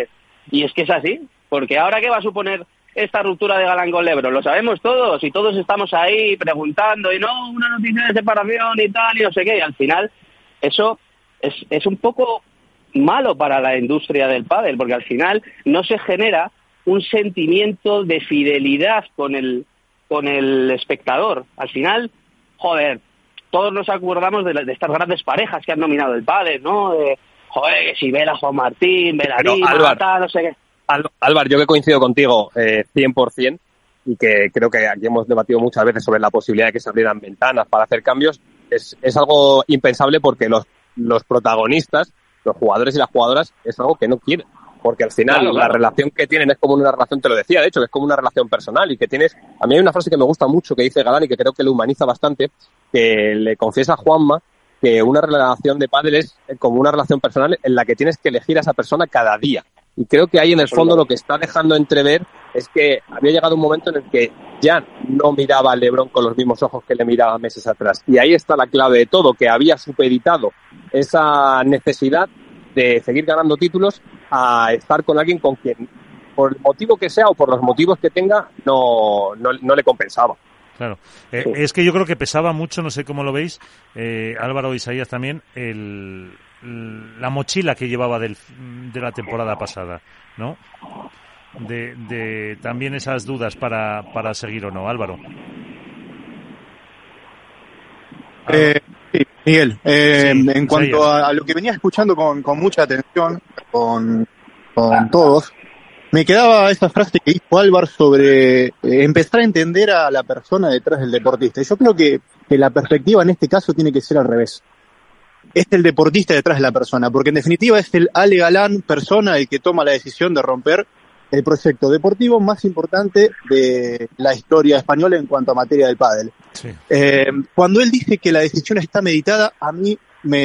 Y es que es así, porque ahora ¿qué va a suponer esta ruptura de Galán con LeBron? Lo sabemos todos y todos estamos ahí preguntando y no, una noticia de separación y tal y no sé qué. Y al final eso es un poco malo para la industria del pádel, porque al final no se genera un sentimiento de fidelidad con el espectador. Al final, joder, todos nos acordamos de estas grandes parejas que han dominado el pádel, ¿no? Que si Vela, Juan Martín, Vela Lima, tal, no sé qué. Álvaro, yo que coincido contigo 100%, y que creo que aquí hemos debatido muchas veces sobre la posibilidad de que se abrieran ventanas para hacer cambios, es algo impensable porque los protagonistas, los jugadores y las jugadoras, es algo que no quieren. Porque al final la relación que tienen es como una relación, te lo decía, de hecho, que es como una relación personal y que tienes... A mí hay una frase que me gusta mucho que dice Galán y que creo que lo humaniza bastante, que le confiesa a Juanma que una relación de pádel es como una relación personal en la que tienes que elegir a esa persona cada día. Y creo que ahí en el fondo lo que está dejando entrever es que había llegado un momento en el que ya no miraba a LeBron con los mismos ojos que le miraba meses atrás. Y ahí está la clave de todo, que había supeditado esa necesidad de seguir ganando títulos a estar con alguien con quien, por el motivo que sea o por los motivos que tenga, no le compensaba. Claro. Es que yo creo que pesaba mucho, no sé cómo lo veis, Álvaro, Isaías también, la mochila que llevaba de la temporada pasada, ¿no? De también esas dudas para seguir o no, Álvaro. Sí, Miguel, en cuanto Isaías. a lo que venía escuchando con mucha atención, con todos, me quedaba esa frase que dijo Álvaro sobre empezar a entender a la persona detrás del deportista. Yo creo que la perspectiva en este caso tiene que ser al revés. Es el deportista detrás de la persona, porque en definitiva es el Ale Galán persona el que toma la decisión de romper el proyecto deportivo más importante de la historia española en cuanto a materia del pádel. Sí. Cuando él dice que la decisión está meditada, a mí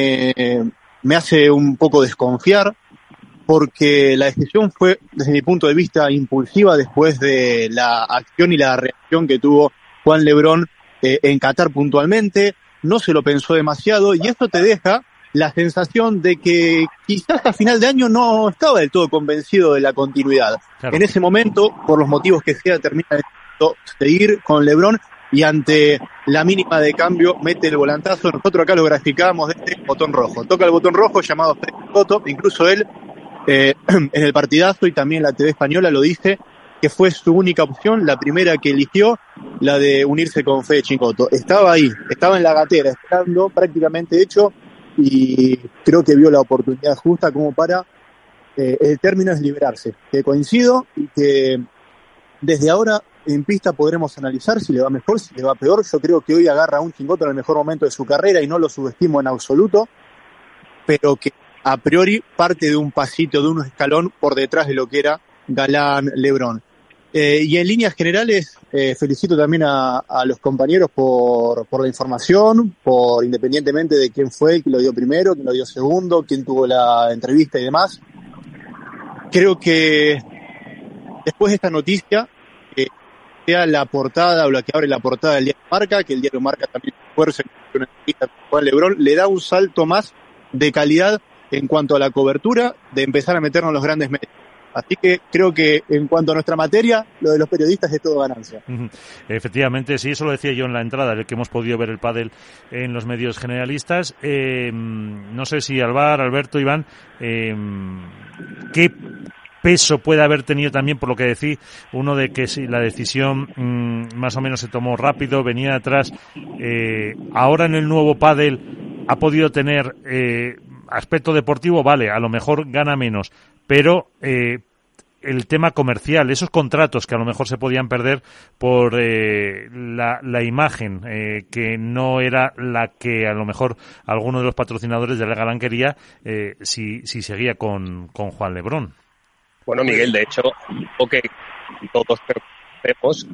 me hace un poco desconfiar, porque la decisión fue, desde mi punto de vista, impulsiva después de la acción y la reacción que tuvo Juan LeBron en Qatar puntualmente. No se lo pensó demasiado, y esto te deja la sensación de que quizás a final de año no estaba del todo convencido de la continuidad. Claro. En ese momento, por los motivos que sea, termina decidiendo seguir con LeBron, y ante la mínima de cambio mete el volantazo. Nosotros acá lo graficamos desde el botón rojo. Toca el botón rojo llamado Fede Cotto, incluso él en el partidazo y también la TV española lo dice, que fue su única opción, la primera que eligió, la de unirse con Fede Chingoto. Estaba ahí, estaba en la gatera, esperando, prácticamente hecho, y creo que vio la oportunidad justa como para, el término es liberarse. Que coincido y que desde ahora en pista podremos analizar si le va mejor, si le va peor. Yo creo que hoy agarra a un Chingoto en el mejor momento de su carrera y no lo subestimo en absoluto, pero que a priori parte de un pasito, de un escalón por detrás de lo que era Galán LeBron. Y en líneas generales, felicito también a los compañeros por la información, por independientemente de quién fue el que lo dio primero, quién lo dio segundo, quién tuvo la entrevista y demás. Creo que después de esta noticia, sea la portada o la que abre la portada del diario Marca, que el diario Marca también fuerza en una entrevista con Juan LeBron, le da un salto más de calidad en cuanto a la cobertura, de empezar a meternos en los grandes medios. Así que creo que en cuanto a nuestra materia, lo de los periodistas es todo ganancia. Efectivamente, sí, eso lo decía yo en la entrada, el que hemos podido ver el pádel en los medios generalistas. No sé si Alberto, Iván, ¿qué peso puede haber tenido también, por lo que decía uno, de que si la decisión más o menos se tomó rápido, venía atrás? Ahora en el nuevo pádel ha podido tener aspecto deportivo, vale, a lo mejor gana menos, pero el tema comercial, esos contratos que a lo mejor se podían perder por la imagen que no era la que a lo mejor alguno de los patrocinadores de la Galán quería, si seguía con Juan LeBron. Bueno, Miguel, de hecho, lo que todos vemos...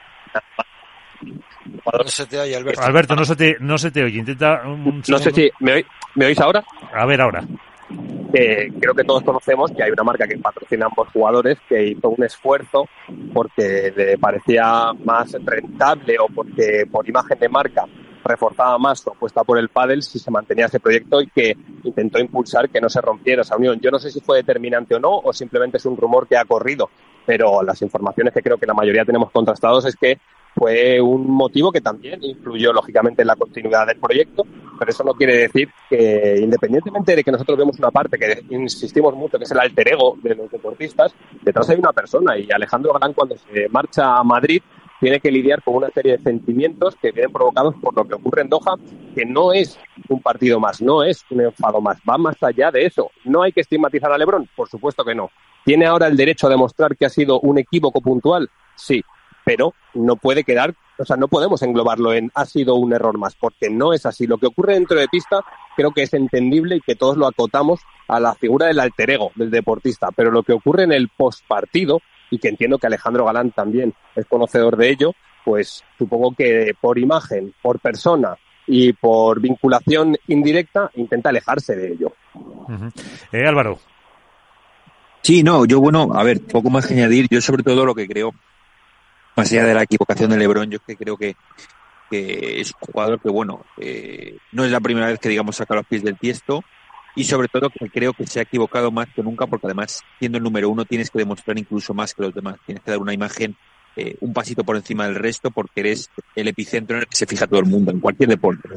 No se te oye, Alberto. Alberto, no se te oye. Intenta no sé si... ¿Me oís ahora? A ver, ahora. Creo que todos conocemos que hay una marca que patrocina a ambos jugadores, que hizo un esfuerzo porque le parecía más rentable o porque por imagen de marca reforzaba más su apuesta por el pádel si se mantenía ese proyecto y que intentó impulsar que no se rompiera esa unión. Yo no sé si fue determinante o no, o simplemente es un rumor que ha corrido, pero las informaciones que creo que la mayoría tenemos contrastados es que fue un motivo que también influyó lógicamente en la continuidad del proyecto, pero eso no quiere decir que, independientemente de que nosotros vemos una parte que insistimos mucho, que es el alter ego de los deportistas, detrás hay una persona, y Alejandro Galán, cuando se marcha a Madrid, tiene que lidiar con una serie de sentimientos que vienen provocados por lo que ocurre en Doha, que no es un partido más, no es un enfado más, va más allá de eso. No hay que estigmatizar a LeBron, por supuesto que no. ¿Tiene ahora el derecho a demostrar que ha sido un equívoco puntual? Sí, pero no puede quedar, o sea, no podemos englobarlo en ha sido un error más, porque no es así. Lo que ocurre dentro de pista creo que es entendible y que todos lo acotamos a la figura del alter ego del deportista, pero lo que ocurre en el postpartido, y que entiendo que Alejandro Galán también es conocedor de ello, pues supongo que por imagen, por persona y por vinculación indirecta intenta alejarse de ello. Álvaro. Sí, no, yo a ver, poco más que añadir. Yo sobre todo lo que creo, más allá de la equivocación de LeBron, yo es que creo que es un jugador que, no es la primera vez que, digamos, saca los pies del tiesto. Y sobre todo que creo que se ha equivocado más que nunca, porque además, siendo el número uno, tienes que demostrar incluso más que los demás. Tienes que dar una imagen un pasito por encima del resto, porque eres el epicentro en el que se fija todo el mundo, en cualquier deporte.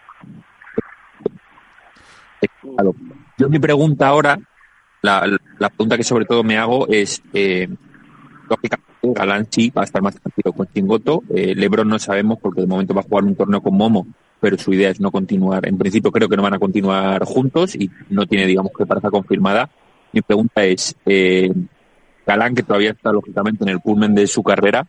Yo mi pregunta ahora, la pregunta que sobre todo me hago es, lógicamente, Galán sí va a estar más tranquilo con Chingoto. LeBron no sabemos, porque de momento va a jugar un torneo con Momo, pero su idea es no continuar. En principio creo que no van a continuar juntos y no tiene, digamos, que pareja confirmada. Mi pregunta es, Galán, que todavía está lógicamente en el culmen de su carrera,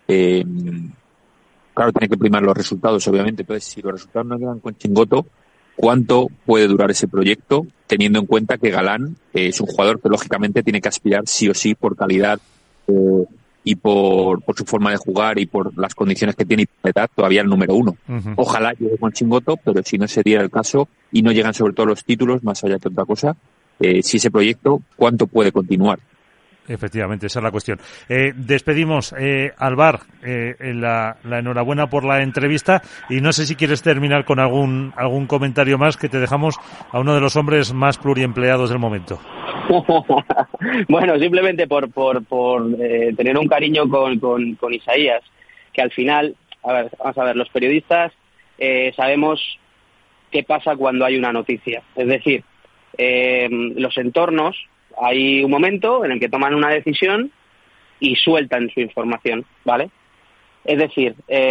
claro, tiene que primar los resultados, obviamente. Entonces, si los resultados no quedan con Chingoto, ¿cuánto puede durar ese proyecto, teniendo en cuenta que Galán es un jugador que lógicamente tiene que aspirar sí o sí por calidad y por su forma de jugar y por las condiciones que tiene y por edad, todavía el número uno. Uh-huh. Ojalá llegue con Chingoto, pero si no se diera el caso y no llegan sobre todo los títulos, más allá que otra cosa, si ese proyecto, ¿cuánto puede continuar? Efectivamente, esa es la cuestión. Despedimos, Alvar, la enhorabuena por la entrevista, y no sé si quieres terminar con algún comentario más, que te dejamos a uno de los hombres más pluriempleados del momento. Bueno, simplemente por tener un cariño con Isaías, que al final, vamos a ver, los periodistas sabemos qué pasa cuando hay una noticia. Es decir, los entornos, hay un momento en el que toman una decisión y sueltan su información, ¿vale? Es decir,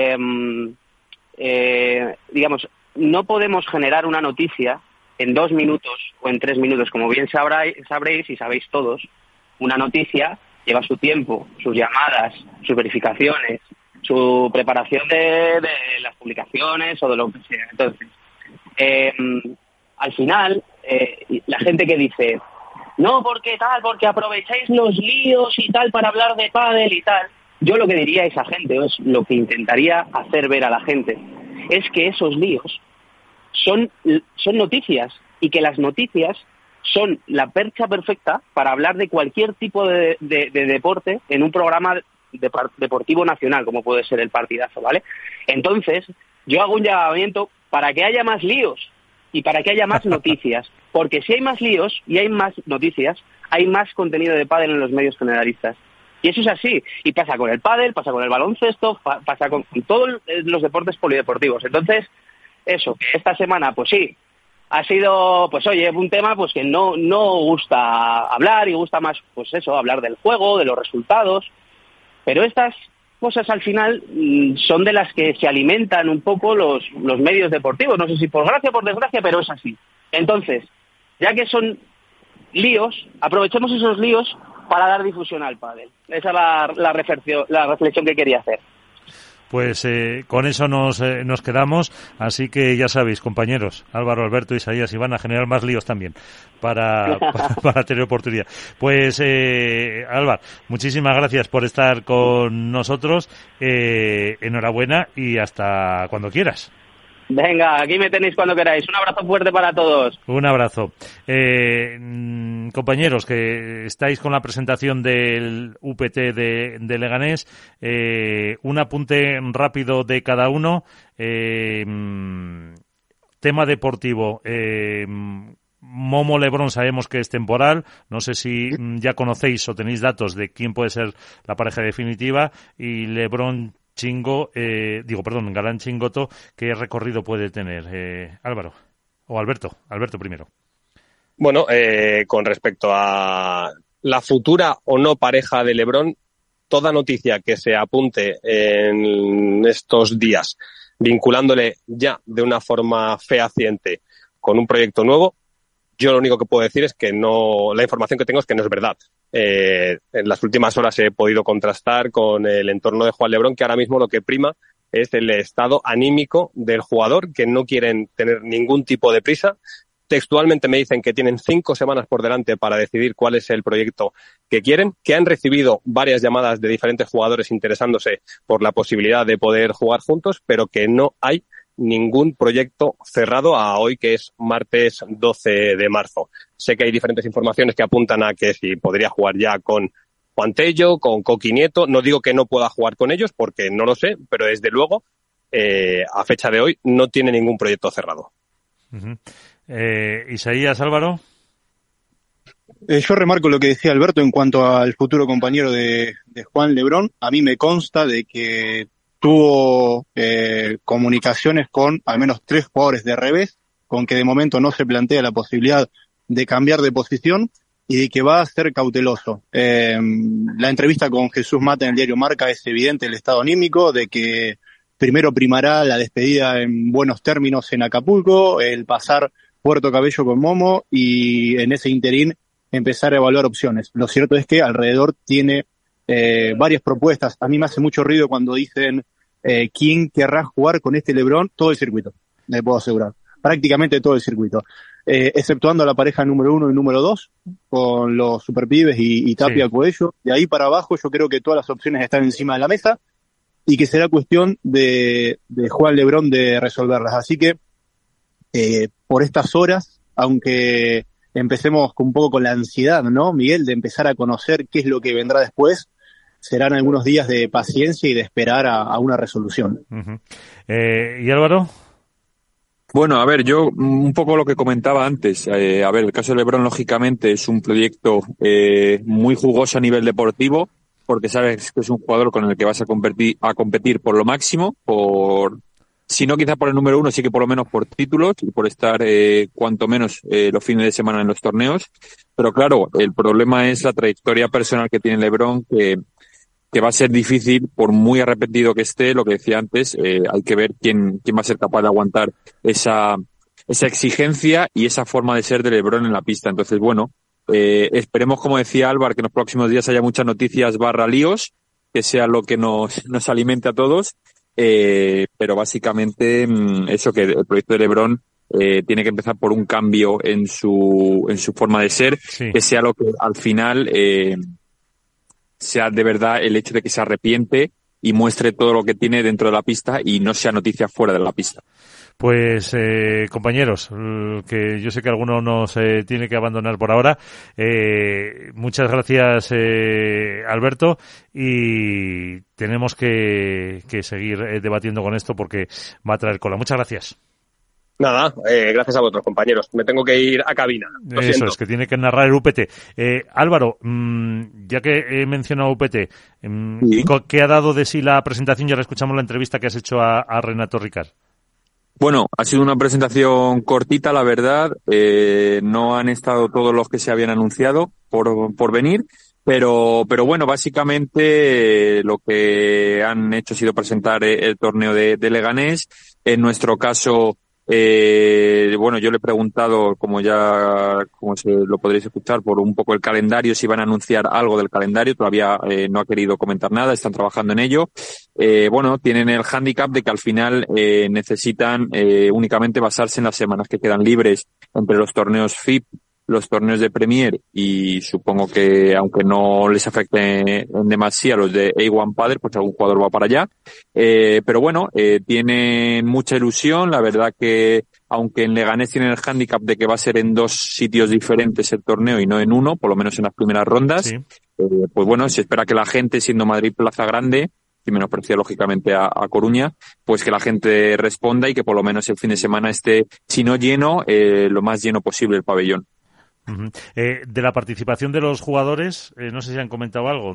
digamos, no podemos generar una noticia en 2 minutos o en 3 minutos. Como bien sabréis y sabéis todos, una noticia lleva su tiempo, sus llamadas, sus verificaciones, su preparación de las publicaciones o de lo que sea. Entonces, al final, la gente que dice, no, porque aprovecháis los líos y tal para hablar de pádel y tal, yo lo que diría a esa gente, es lo que intentaría hacer ver a la gente, es que esos líos son noticias, y que las noticias son la percha perfecta para hablar de cualquier tipo de deporte en un programa deportivo nacional, como puede ser el Partidazo, ¿vale? Entonces, yo hago un llamamiento para que haya más líos y para que haya más noticias, porque si hay más líos y hay más noticias, hay más contenido de pádel en los medios generalistas. Y eso es así, y pasa con el pádel, pasa con el baloncesto, pasa con todos los deportes polideportivos. Entonces, eso, que esta semana, pues sí, ha sido, pues oye, un tema pues que no gusta hablar, y gusta más, pues eso, hablar del juego, de los resultados, pero estas cosas al final son de las que se alimentan un poco los medios deportivos, no sé si por gracia o por desgracia, pero es así. Entonces, ya que son líos, aprovechemos esos líos para dar difusión al pádel. Esa es la reflexión que quería hacer. Pues con eso nos quedamos, así que ya sabéis, compañeros, Álvaro, Alberto, Isaías, y van a generar más líos también para tener oportunidad. Pues Álvaro, muchísimas gracias por estar con nosotros, enhorabuena y hasta cuando quieras. Venga, aquí me tenéis cuando queráis. Un abrazo fuerte para todos. Un abrazo. Compañeros, que estáis con la presentación del UPT de Leganés, un apunte rápido de cada uno. Tema deportivo. Momo Lebrón sabemos que es temporal. No sé si ya conocéis o tenéis datos de quién puede ser la pareja definitiva. Y Lebrón Galán Chingoto, ¿qué recorrido puede tener? Álvaro o Alberto primero. Bueno, con respecto a la futura o no pareja de Lebrón, toda noticia que se apunte en estos días vinculándole ya de una forma fehaciente con un proyecto nuevo, yo lo único que puedo decir es que la información que tengo es que no es verdad. En las últimas horas he podido contrastar con el entorno de Juan Lebrón, que ahora mismo lo que prima es el estado anímico del jugador, que no quieren tener ningún tipo de prisa. Textualmente me dicen que tienen 5 semanas por delante para decidir cuál es el proyecto que quieren, que han recibido varias llamadas de diferentes jugadores interesándose por la posibilidad de poder jugar juntos, pero que no hay ningún proyecto cerrado a hoy, que es martes 12 de marzo. Sé que hay diferentes informaciones que apuntan a que si podría jugar ya con Juan Tello, con Coqui Nieto. No digo que no pueda jugar con ellos porque no lo sé, pero desde luego a fecha de hoy no tiene ningún proyecto cerrado. Uh-huh. Isaías, Álvaro. Yo remarco lo que decía Alberto en cuanto al futuro compañero de Juan Lebrón. A mí me consta de que tuvo comunicaciones con al menos 3 jugadores de revés, con que de momento no se plantea la posibilidad de cambiar de posición y de que va a ser cauteloso. La entrevista con Jesús Mata en el diario Marca es evidente el estado anímico de que primero primará la despedida en buenos términos en Acapulco, el pasar Puerto Cabello con Momo y en ese interín empezar a evaluar opciones. Lo cierto es que alrededor tiene varias propuestas. A mí me hace mucho ruido cuando dicen quién querrá jugar con este Lebrón. Todo el circuito, le puedo asegurar. Prácticamente todo el circuito. Exceptuando la pareja número 1 y número 2, con los superpibes y Tapia sí. Coello. De ahí para abajo yo creo que todas las opciones están encima de la mesa y que será cuestión de Juan Lebrón de resolverlas. Así que por estas horas, aunque empecemos un poco con la ansiedad, ¿no, Miguel? De empezar a conocer qué es lo que vendrá después, serán algunos días de paciencia y de esperar a una resolución. Uh-huh. ¿Y Álvaro? Bueno, a ver, yo un poco lo que comentaba antes. El caso de Lebrón, lógicamente, es un proyecto muy jugoso a nivel deportivo, porque sabes que es un jugador con el que vas a competir por lo máximo, si no quizá por el número 1, sí que por lo menos por títulos y por estar cuanto menos los fines de semana en los torneos. Pero claro, el problema es la trayectoria personal que tiene Lebrón, que va a ser difícil, por muy arrepentido que esté, lo que decía antes, hay que ver quién va a ser capaz de aguantar esa exigencia y esa forma de ser de Lebrón en la pista. Entonces, bueno, esperemos, como decía Álvaro, que en los próximos días haya muchas noticias /líos, que sea lo que nos alimente a todos. Pero básicamente eso, que el proyecto de Lebrón tiene que empezar por un cambio en su forma de ser, sí. Que sea lo que al final sea de verdad el hecho de que se arrepiente y muestre todo lo que tiene dentro de la pista y no sea noticia fuera de la pista. Pues compañeros, que yo sé que alguno nos tiene que abandonar por ahora, muchas gracias Alberto, y tenemos que seguir debatiendo con esto porque va a traer cola. Muchas gracias. Nada, gracias a vosotros, compañeros. Me tengo que ir a cabina. Eso es, que tiene que narrar el UPT. Álvaro, ya que he mencionado UPT, ¿sí? ¿Qué ha dado de sí la presentación? Ya la escuchamos, la entrevista que has hecho a Renato Ricard. Bueno, ha sido una presentación cortita, la verdad. No han estado todos los que se habían anunciado por venir, pero bueno, básicamente lo que han hecho ha sido presentar el torneo de Leganés. En nuestro caso, bueno, yo le he preguntado, como se lo podréis escuchar, por un poco el calendario, si van a anunciar algo del calendario. Todavía no ha querido comentar nada, están trabajando en ello. Bueno, tienen el hándicap de que al final necesitan únicamente basarse en las semanas que quedan libres entre los torneos FIP los torneos de Premier, y supongo que aunque no les afecte en demasía a los de A1 Padel, pues algún jugador va para allá. Pero bueno, tienen mucha ilusión. La verdad que aunque en Leganés tienen el hándicap de que va a ser en 2 sitios diferentes el torneo y no en uno, por lo menos en las primeras rondas, sí. Pues bueno, se espera que la gente, siendo Madrid plaza grande, y menosprecia lógicamente a Coruña, pues que la gente responda y que por lo menos el fin de semana esté, si no lleno, lo más lleno posible el pabellón. Uh-huh. De la participación de los jugadores, no sé si han comentado algo.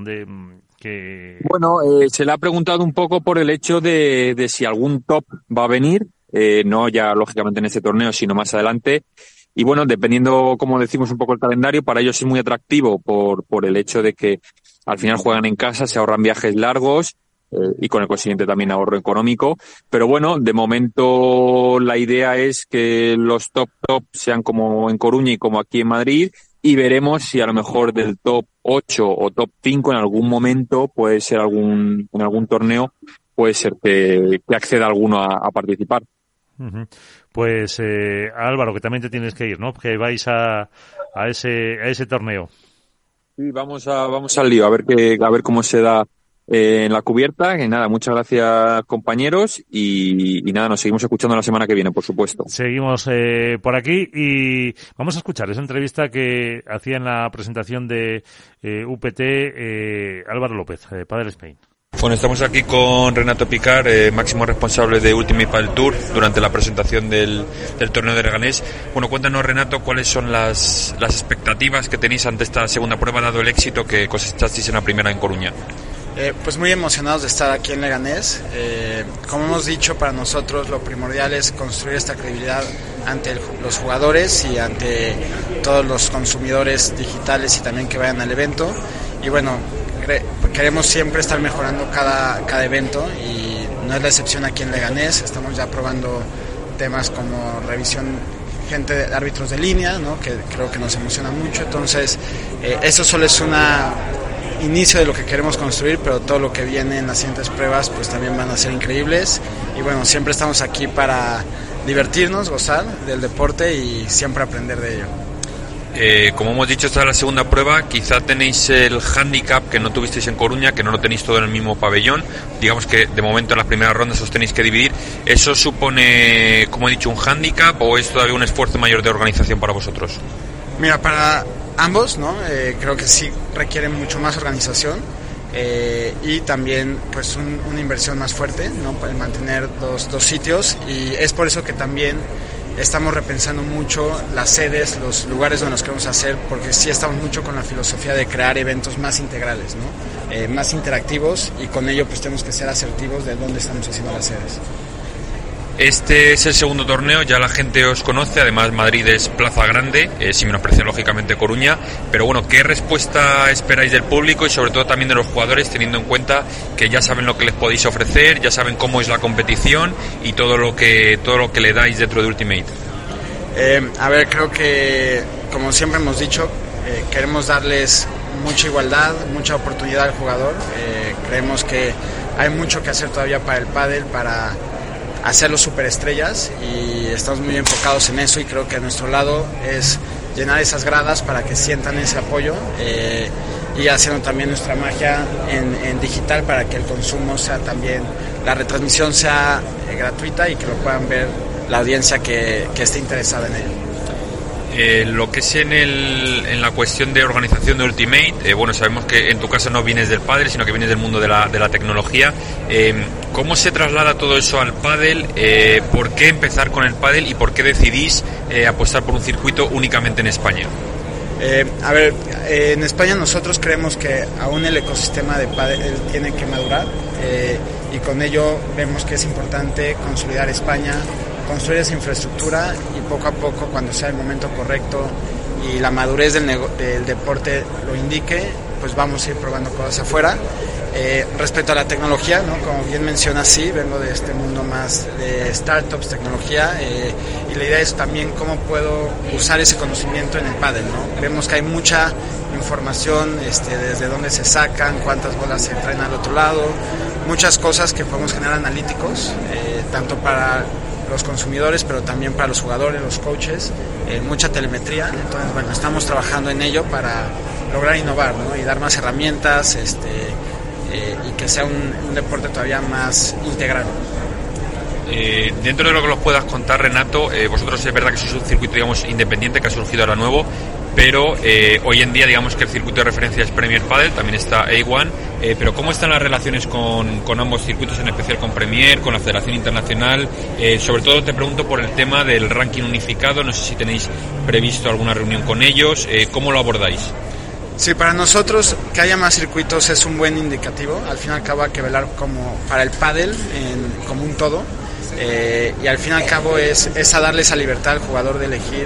Bueno, se le ha preguntado un poco por el hecho de si algún top va a venir, no ya lógicamente en este torneo, sino más adelante. Y bueno, dependiendo, como decimos, un poco el calendario, para ellos es muy atractivo por el hecho de que al final juegan en casa, se ahorran viajes largos, y con el consiguiente también ahorro económico. Pero bueno, de momento la idea es que los top sean como en Coruña y como aquí en Madrid, y veremos si a lo mejor del top 8 o top 5 en algún momento puede ser en algún torneo, puede ser que acceda alguno a participar. Uh-huh. Pues Álvaro, que también te tienes que ir, ¿no? Que vais a ese torneo. Sí, vamos al lío, a ver cómo se da en la cubierta. Que nada, muchas gracias, compañeros, y nada, nos seguimos escuchando la semana que viene, por supuesto. Seguimos por aquí y vamos a escuchar esa entrevista que hacía en la presentación de UPT Álvaro López, Padel Spain. Bueno, estamos aquí con Renato Picar, máximo responsable de Ultimate Padel Tour, durante la presentación del torneo de Leganés. Bueno, cuéntanos, Renato, cuáles son las expectativas que tenéis ante esta segunda prueba, dado el éxito que cosechasteis en la primera en Coruña. Pues muy emocionados de estar aquí en Leganés. Como hemos dicho, para nosotros lo primordial es construir esta credibilidad ante los jugadores y ante todos los consumidores digitales y también que vayan al evento. Y bueno, queremos siempre estar mejorando cada evento, y no es la excepción aquí en Leganés. Estamos ya probando temas como revisión, gente de árbitros de línea, ¿no? Que creo que nos emociona mucho. Entonces, eso solo es inicio de lo que queremos construir, pero todo lo que viene en las siguientes pruebas pues también van a ser increíbles. Y bueno, siempre estamos aquí para divertirnos, gozar del deporte y siempre aprender de ello. Como hemos dicho, esta es la segunda prueba. Quizá tenéis el hándicap que no tuvisteis en Coruña, que no lo tenéis todo en el mismo pabellón. Digamos que de momento en las primeras rondas os tenéis que dividir. ¿Eso supone, como he dicho, un hándicap o es todavía un esfuerzo mayor de organización para vosotros? Mira, para ambos, ¿no? Creo que sí requieren mucho más organización, y también pues una inversión más fuerte, ¿no? Para mantener dos sitios, y es por eso que también estamos repensando mucho las sedes, los lugares donde nos queremos hacer, porque sí estamos mucho con la filosofía de crear eventos más integrales, ¿no? Más interactivos, y con ello pues tenemos que ser asertivos de dónde estamos haciendo las sedes. Este es el segundo torneo, ya la gente os conoce, además Madrid es plaza grande, sin menospreciar lógicamente Coruña, pero bueno, ¿qué respuesta esperáis del público y sobre todo también de los jugadores, teniendo en cuenta que ya saben lo que les podéis ofrecer, ya saben cómo es la competición y todo lo que le dais dentro de Ultimate? A ver, creo que como siempre hemos dicho, queremos darles mucha igualdad, mucha oportunidad al jugador. Creemos que hay mucho que hacer todavía para el pádel, para hacerlos superestrellas, y estamos muy enfocados en eso, y creo que a nuestro lado es llenar esas gradas para que sientan ese apoyo, y haciendo también nuestra magia en digital para que el consumo sea también, la retransmisión sea gratuita y que lo puedan ver la audiencia que esté interesada en ello. Lo que es en la cuestión de organización de Ultimate, bueno, sabemos que en tu caso no vienes del pádel, sino que vienes del mundo de la tecnología. ¿Cómo se traslada todo eso al pádel? ¿Por qué empezar con el pádel y por qué decidís apostar por un circuito únicamente en España? A ver, en España nosotros creemos que aún el ecosistema de pádel tiene que madurar, y con ello vemos que es importante consolidar España, construir esa infraestructura, y poco a poco, cuando sea el momento correcto y la madurez del deporte lo indique, pues vamos a ir probando cosas afuera. Respecto a la tecnología, ¿no? Como bien mencionas, sí, vengo de este mundo más de startups, tecnología, y la idea es también cómo puedo usar ese conocimiento en el pádel, ¿no? Vemos que hay mucha información, desde dónde se sacan, cuántas bolas se traen al otro lado, muchas cosas que podemos generar analíticos, tanto para los consumidores, pero también para los jugadores, los coaches, mucha telemetría. Entonces, bueno, estamos trabajando en ello para lograr innovar, ¿no? Y dar más herramientas, y que sea un deporte todavía más integral. Dentro de lo que nos puedas contar, Renato, vosotros es verdad que sois un circuito, digamos, independiente que ha surgido ahora nuevo, pero hoy en día digamos que el circuito de referencia es Premier Padel, también está A1, pero ¿cómo están las relaciones con ambos circuitos, en especial con Premier, con la Federación Internacional? Sobre todo te pregunto por el tema del ranking unificado, no sé si tenéis previsto alguna reunión con ellos, ¿cómo lo abordáis? Sí, para nosotros que haya más circuitos es un buen indicativo. Al fin y al cabo hay que velar como para el pádel como un todo, y al fin y al cabo es a darle esa libertad al jugador de elegir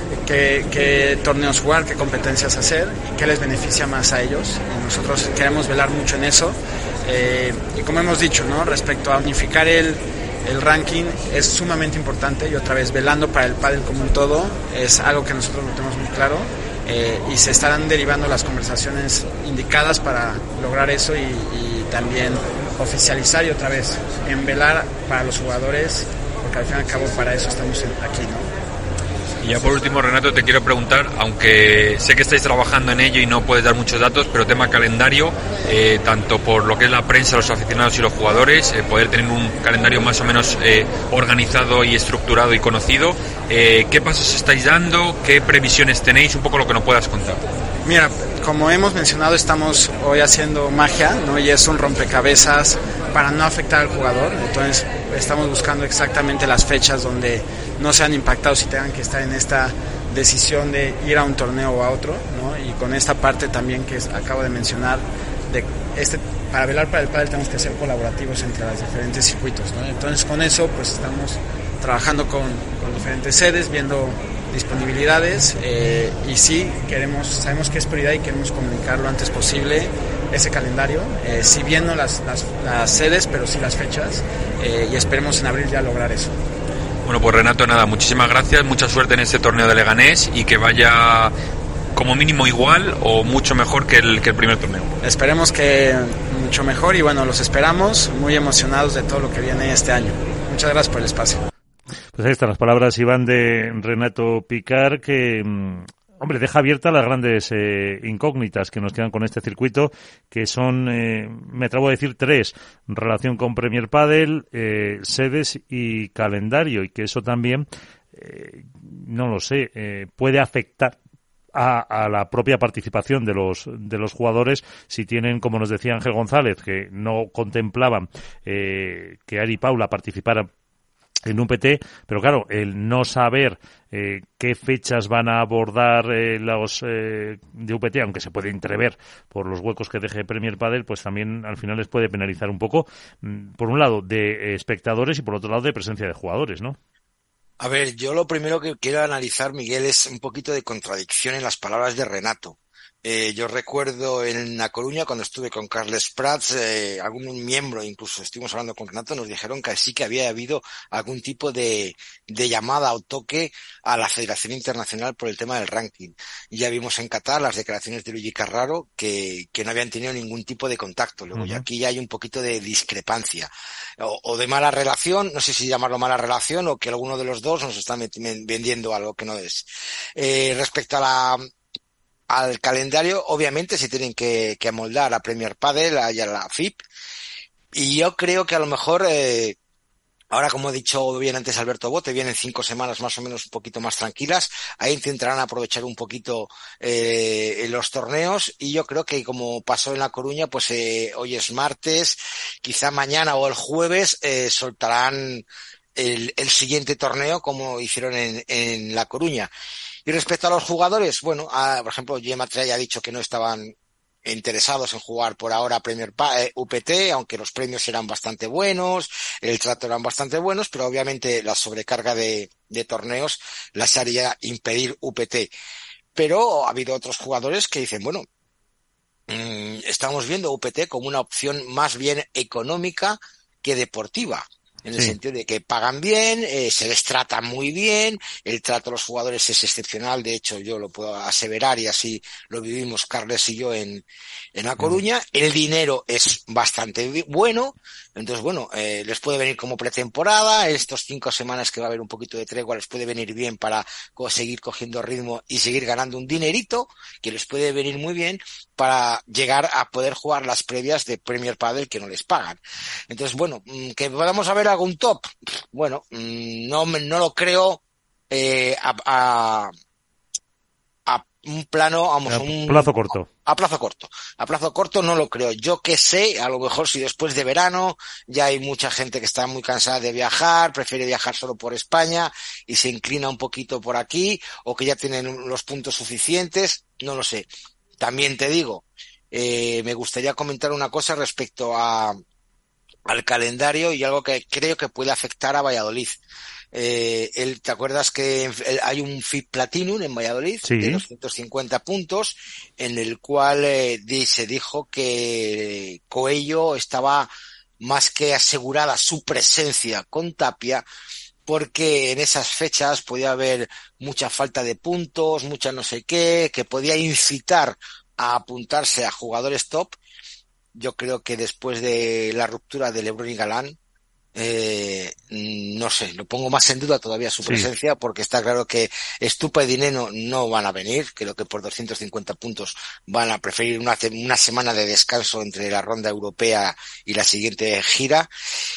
qué torneos jugar, qué competencias hacer y qué les beneficia más a ellos. Y nosotros queremos velar mucho en eso, y como hemos dicho, ¿no? Respecto a unificar el ranking es sumamente importante, y otra vez velando para el pádel como un todo es algo que nosotros lo tenemos muy claro. Y se estarán derivando las conversaciones indicadas para lograr eso y también oficializar y otra vez en velar para los jugadores, porque al fin y al cabo para eso estamos aquí, ¿no? Y ya por último, Renato, te quiero preguntar, aunque sé que estáis trabajando en ello y no puedes dar muchos datos, pero tema calendario, tanto por lo que es la prensa, los aficionados y los jugadores, poder tener un calendario más o menos organizado y estructurado y conocido. ¿Qué pasos estáis dando? ¿Qué previsiones tenéis? Un poco lo que nos puedas contar. Mira, como hemos mencionado, estamos hoy haciendo magia, ¿no? Y es un rompecabezas para no afectar al jugador. Entonces estamos buscando exactamente las fechas donde no sean impactados y tengan que estar en esta decisión de ir a un torneo o a otro, ¿no? Y con esta parte también que acabo de mencionar, para velar para el pádel tenemos que ser colaborativos entre los diferentes circuitos, ¿no? Entonces con eso pues estamos trabajando con diferentes sedes, viendo disponibilidades, y sí sabemos que es prioridad y queremos comunicar lo antes posible ese calendario, si bien no las sedes, pero sí las fechas, y esperemos en abril ya lograr eso. Bueno, pues Renato, nada, muchísimas gracias, mucha suerte en este torneo de Leganés y que vaya como mínimo igual o mucho mejor que el primer torneo. Esperemos que mucho mejor, y bueno, los esperamos muy emocionados de todo lo que viene este año. Muchas gracias por el espacio. Pues ahí están las palabras, Iván, de Renato Picart, que hombre, deja abiertas las grandes incógnitas que nos quedan con este circuito, que son, me atrevo a decir, 3: relación con Premier Padel, sedes y calendario, y que eso también, no lo sé, puede afectar a la propia participación de los jugadores, si tienen, como nos decía Ángel González, que no contemplaban que Ari y Paula participaran en UPT, pero claro, el no saber qué fechas van a abordar los de UPT, aunque se puede entrever por los huecos que deje Premier Padel, pues también al final les puede penalizar un poco, por un lado de espectadores y por otro lado de presencia de jugadores, ¿no? A ver, yo lo primero que quiero analizar, Miguel, es un poquito de contradicción en las palabras de Renato. Yo recuerdo en La Coruña, cuando estuve con Carles Prats, algún miembro, incluso estuvimos hablando con Renato, nos dijeron que sí que había habido algún tipo de llamada o toque a la Federación Internacional por el tema del ranking. Ya vimos en Qatar las declaraciones de Luigi Carraro que no habían tenido ningún tipo de contacto. Luego, y aquí ya hay un poquito de discrepancia o de mala relación, no sé si llamarlo mala relación o que alguno de los dos nos está vendiendo algo que no es. Respecto al calendario, obviamente se tienen que amoldar a Premier Padel y a la FIP, y yo creo que a lo mejor ahora, como he dicho bien antes Alberto Bote, vienen 5 semanas más o menos un poquito más tranquilas, ahí intentarán aprovechar un poquito los torneos, y yo creo que como pasó en La Coruña, pues hoy es martes, quizá mañana o el jueves soltarán el siguiente torneo como hicieron en La Coruña. Y respecto a los jugadores, bueno, por ejemplo, Gemma Trey ha dicho que no estaban interesados en jugar por ahora Premier UPT, aunque los premios eran bastante buenos, el trato eran bastante buenos, pero obviamente la sobrecarga de torneos las haría impedir UPT. Pero ha habido otros jugadores que dicen, bueno, estamos viendo UPT como una opción más bien económica que deportiva. En el sentido de que pagan bien, se les trata muy bien, el trato a los jugadores es excepcional, de hecho yo lo puedo aseverar y así lo vivimos Carles y yo en La Coruña, el dinero es bastante bueno, Entonces, bueno, les puede venir como pretemporada, estos 5 semanas que va a haber un poquito de tregua les puede venir bien para seguir cogiendo ritmo y seguir ganando un dinerito, que les puede venir muy bien para llegar a poder jugar las previas de Premier Padel que no les pagan. Entonces, bueno, que podamos ver algún top, bueno, no lo creo a un plano, vamos, plazo corto. A plazo corto no lo creo. Yo que sé, a lo mejor si después de verano ya hay mucha gente que está muy cansada de viajar, prefiere viajar solo por España y se inclina un poquito por aquí, o que ya tienen los puntos suficientes, no lo sé. También te digo, me gustaría comentar una cosa respecto al calendario y algo que creo que puede afectar a Valladolid. ¿Te acuerdas que hay un FIP Platinum en Valladolid? Sí. De 250 puntos, en el cual se dijo que Coello estaba más que asegurada su presencia con Tapia, porque en esas fechas podía haber mucha falta de puntos, mucha no sé qué, que podía incitar a apuntarse a jugadores top. Yo creo que después de la ruptura de LeBron y Galán, no sé, lo pongo más en duda todavía su presencia, porque está claro que Stupa y Dineno no van a venir. Creo que por 250 puntos van a preferir una semana de descanso entre la ronda europea y la siguiente gira,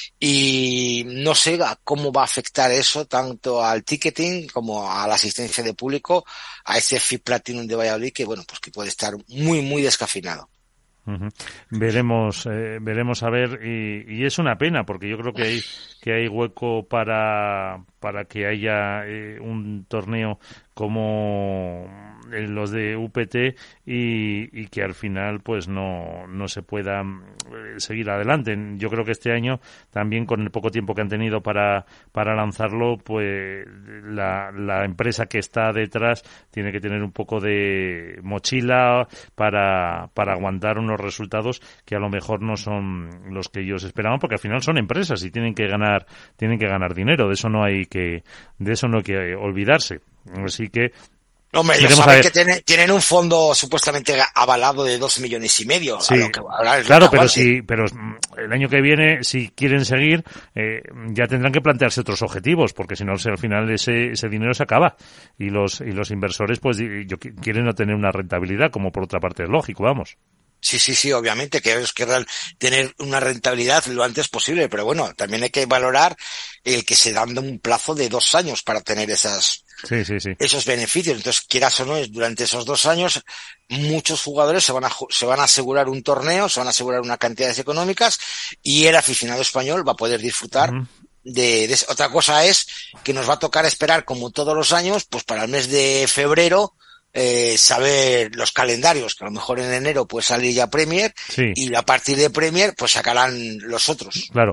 y no sé cómo va a afectar eso tanto al ticketing como a la asistencia de público a ese FIP Platinum de Valladolid, que bueno, pues que puede estar muy muy descafeinado. Uh-huh. Veremos a ver, y es una pena porque yo creo que hay hueco para que haya un torneo como los de UPT y que al final pues no se pueda seguir adelante. Yo creo que este año también, con el poco tiempo que han tenido para lanzarlo, pues la empresa que está detrás tiene que tener un poco de mochila para aguantar unos resultados que a lo mejor no son los que ellos esperaban, porque al final son empresas y tienen que ganar dinero. De eso no hay que olvidarse. Así que hombre, ellos saben que tienen un fondo supuestamente avalado de 2,5 millones. Sí, claro, pero el año que viene, si quieren seguir, ya tendrán que plantearse otros objetivos, porque si no, al final ese dinero se acaba y los inversores pues quieren obtener una rentabilidad, como por otra parte es lógico, vamos. Sí, obviamente que ellos querrán tener una rentabilidad lo antes posible, pero bueno, también hay que valorar el que se dan un plazo de 2 años para tener esos beneficios. Entonces, quieras o no, durante esos 2 años muchos jugadores se van a asegurar un torneo, se van a asegurar unas cantidades económicas, y el aficionado español va a poder disfrutar de otra cosa. Es que nos va a tocar esperar, como todos los años, pues para el mes de febrero, saber los calendarios, que a lo mejor en enero pues salir ya Premier, y a partir de Premier pues sacarán los otros. Claro.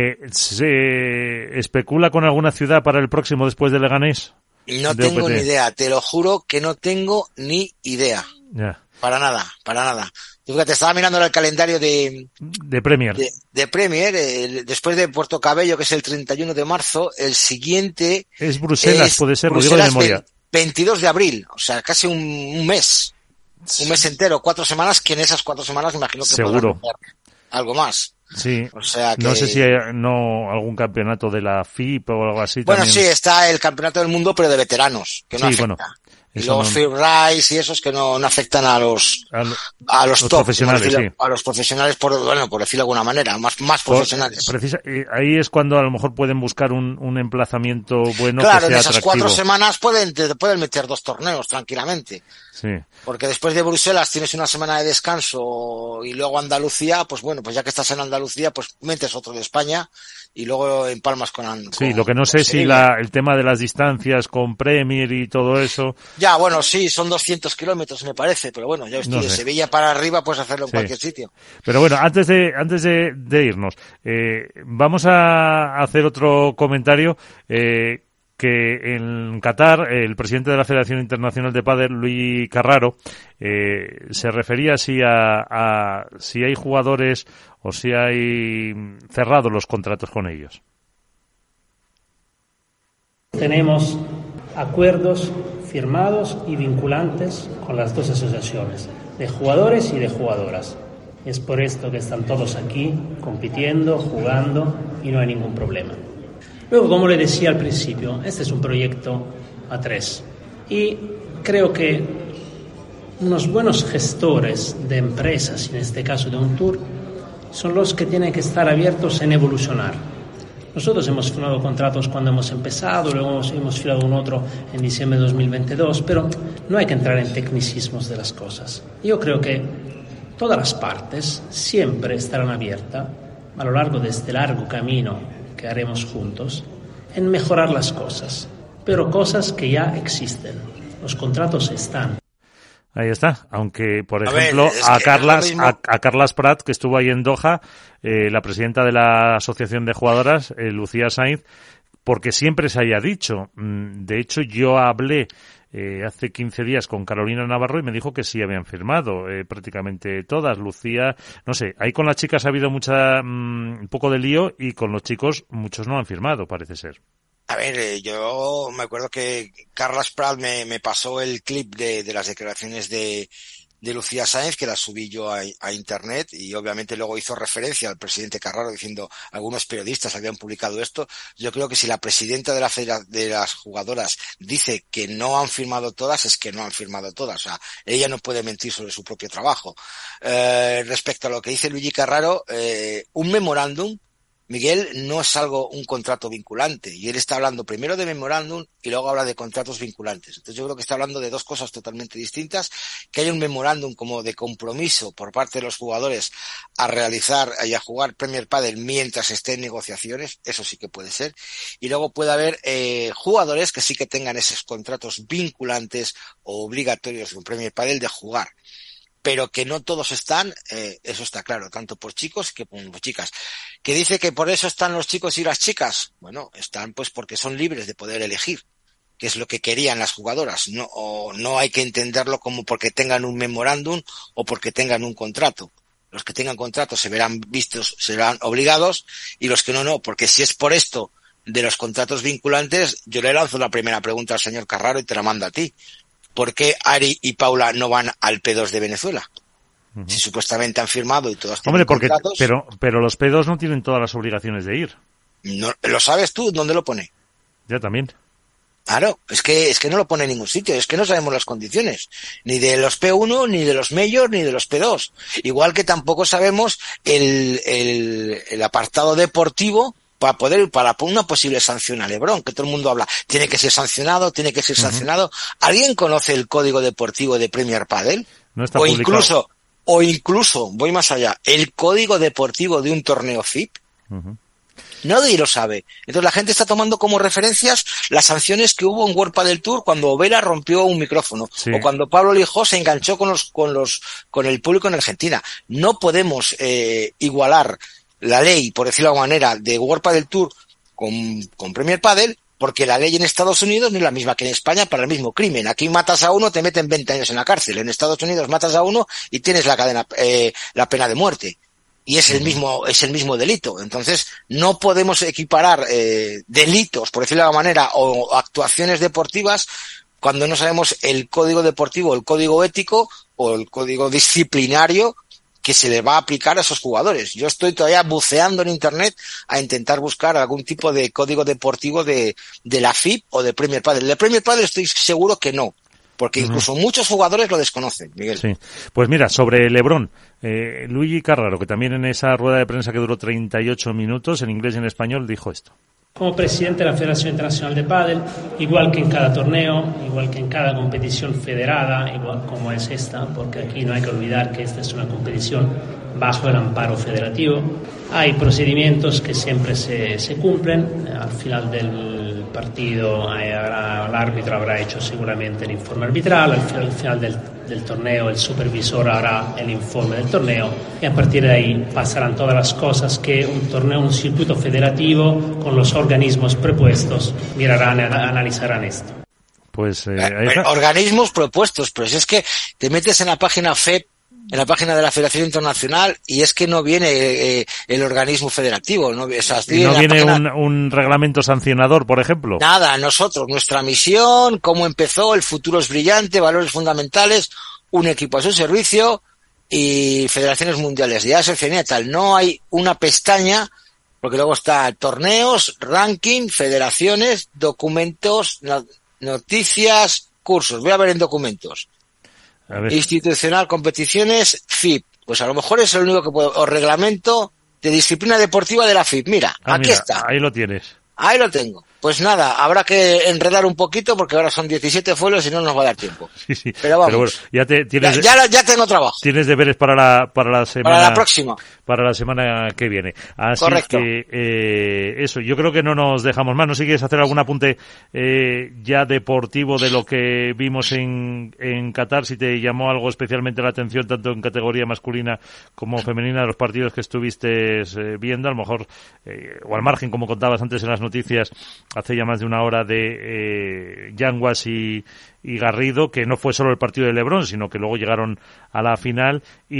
¿Se especula con alguna ciudad para el próximo después de Leganés? No tengo ni idea, te lo juro que no tengo ni idea. Ya. Para nada. Fíjate, estaba mirando el calendario de Premier. De Premier, después de Puerto Cabello, que es el 31 de marzo, el siguiente es Bruselas, puede ser, lo digo de memoria. 22 de abril, o sea, casi un mes. Un mes entero, 4 semanas, que en esas 4 semanas me imagino que seguro algo más. Sí, o sea que... no sé si hay algún campeonato de la FIP o algo así. Bueno, también. Sí, está el campeonato del mundo, pero de veteranos, que no afecta. Bueno, y luego FIP Rise y esos que no afectan a los top, profesionales, a los profesionales, por decirlo de alguna manera, más profesionales. Ahí es cuando a lo mejor pueden buscar un emplazamiento bueno, claro, que sea en esas atractivo. 4 semanas te pueden meter 2 torneos tranquilamente. Sí. Porque después de Bruselas tienes una semana de descanso y luego Andalucía, pues bueno, pues ya que estás en Andalucía, pues metes otro de España y luego empalmas con Sí, lo que no sé si el tema de las distancias con Premier y todo eso. Ya, bueno, sí, son 200 kilómetros me parece, pero bueno, ya estoy de Sevilla para arriba, puedes hacerlo en cualquier sitio. Pero bueno, antes de irnos, vamos a hacer otro comentario, que en Qatar el presidente de la Federación Internacional de Pádel, Luis Carraro, se refería así a si hay jugadores o si hay cerrados los contratos con ellos. Tenemos acuerdos firmados y vinculantes con las 2 asociaciones, de jugadores y de jugadoras. Es por esto que están todos aquí, compitiendo, jugando y no hay ningún problema. Luego, como le decía al principio, este es un proyecto a 3 y creo que unos buenos gestores de empresas, en este caso de un tour, son los que tienen que estar abiertos en evolucionar. Nosotros hemos firmado contratos cuando hemos empezado, luego hemos firmado un otro en diciembre de 2022, pero no hay que entrar en tecnicismos de las cosas. Yo creo que todas las partes siempre estarán abiertas a lo largo de este largo camino que haremos juntos en mejorar las cosas, pero cosas que ya existen. Los contratos están. Ahí está, aunque por ejemplo a Carlas Prat, que estuvo ahí en Doha, la presidenta de la Asociación de Jugadoras, Lucía Sainz, porque siempre se haya dicho, de hecho yo hablé hace 15 días con Carolina Navarro y me dijo que sí habían firmado prácticamente todas. Lucía, no sé, ahí con las chicas ha habido un poco de lío y con los chicos muchos no han firmado, parece ser. A ver, yo me acuerdo que Carlas Prat me pasó el clip de las declaraciones de Lucía Sáenz, que la subí yo a internet, y obviamente luego hizo referencia al presidente Carraro diciendo algunos periodistas habían publicado esto. Yo creo que si la presidenta de las jugadoras dice que no han firmado todas, es que no han firmado todas. O sea, ella no puede mentir sobre su propio trabajo. Respecto a lo que dice Luigi Carraro, un memorándum, Miguel, no es un contrato vinculante, y él está hablando primero de memorándum y luego habla de contratos vinculantes. Entonces yo creo que está hablando de dos cosas totalmente distintas, que hay un memorándum como de compromiso por parte de los jugadores a realizar y a jugar Premier Padel mientras estén en negociaciones, eso sí que puede ser, y luego puede haber jugadores que sí que tengan esos contratos vinculantes o obligatorios en Premier Padel de jugar. Pero que no todos están, eso está claro, tanto por chicos que por chicas. ¿Que dice que por eso están los chicos y las chicas? Bueno, están pues porque son libres de poder elegir, que es lo que querían las jugadoras. No hay que entenderlo como porque tengan un memorándum o porque tengan un contrato. Los que tengan contrato se verán obligados, y los que no, porque si es por esto de los contratos vinculantes, yo le lanzo la primera pregunta al señor Carraro y te la mando a ti. ¿Por qué Ari y Paula no van al P2 de Venezuela? Uh-huh. Si supuestamente han firmado y todos tienen contratos. Pero los P2 no tienen todas las obligaciones de ir. No, ¿lo sabes tú? ¿Dónde lo pone? Ya también. Claro, es que no lo pone en ningún sitio, es que no sabemos las condiciones, ni de los P1, ni de los Major, ni de los P2. Igual que tampoco sabemos el apartado deportivo para una posible sanción a LeBron, que todo el mundo habla, tiene que ser sancionado. ¿Alguien conoce el código deportivo de Premier Padel? No está publicado. O incluso, voy más allá, el código deportivo de un torneo FIP. Uh-huh. Nadie lo sabe. Entonces la gente está tomando como referencias las sanciones que hubo en World Padel Tour cuando Vera rompió un micrófono, sí, o cuando Pablo Lijó se enganchó con el público en Argentina. No podemos igualar la ley, por decirlo de alguna manera, de World Padel Tour con Premier Padel, porque la ley en Estados Unidos no es la misma que en España para el mismo crimen. Aquí matas a uno, te meten 20 años en la cárcel. En Estados Unidos matas a uno y tienes la pena de muerte. Y es el mismo delito. Entonces, no podemos equiparar delitos, por decirlo de alguna manera, o actuaciones deportivas cuando no sabemos el código deportivo, el código ético o el código disciplinario que se le va a aplicar a esos jugadores. Yo estoy todavía buceando en internet a intentar buscar algún tipo de código deportivo de la FIP o de Premier Padel. De Premier Padel estoy seguro que no, porque incluso muchos jugadores lo desconocen, Miguel. Sí. Pues mira, sobre LeBron, Luigi Carraro, que también en esa rueda de prensa que duró 38 minutos, en inglés y en español, dijo esto. Como presidente de la Federación Internacional de Pádel, igual que en cada torneo, igual que en cada competición federada, igual como es esta, porque aquí no hay que olvidar que esta es una competición bajo el amparo federativo, hay procedimientos que siempre se cumplen. Al final del partido el árbitro habrá hecho seguramente el informe arbitral, al final del torneo el supervisor hará el informe del torneo, y a partir de ahí pasarán todas las cosas que un circuito federativo con los organismos propuestos mirarán, analizarán esto. Pues organismos propuestos, pero si es que te metes en la página FEP, en la página de la Federación Internacional, y es que no viene el organismo federativo, no viene un reglamento sancionador, por ejemplo. Nada, nuestra misión, cómo empezó, el futuro es brillante, valores fundamentales, un equipo a su servicio, y federaciones mundiales, ya es Oceanía tal. No hay una pestaña, porque luego está torneos, ranking, federaciones, documentos, noticias, cursos. Voy a ver en documentos. Institucional, competiciones, FIP. Pues a lo mejor es el único que puedo, o reglamento de disciplina deportiva de la FIP. Mira, aquí está. Ahí lo tienes. Ahí lo tengo. Pues nada, habrá que enredar un poquito porque ahora son 17 folios y no nos va a dar tiempo. Sí. Pero vamos. Pero bueno, ya tengo trabajo. Tienes deberes para la semana. Para la próxima. Para la semana que viene. Así Correcto. que, eso, yo creo que no nos dejamos más. ¿No sé si quieres hacer algún apunte, ya deportivo de lo que vimos en Qatar? Si te llamó algo especialmente la atención, tanto en categoría masculina como femenina, de los partidos que estuviste viendo, a lo mejor, o al margen, como contabas antes en las noticias, hace ya más de una hora, de Yanguas y Garrido, que no fue solo el partido de LeBron, sino que luego llegaron a la final,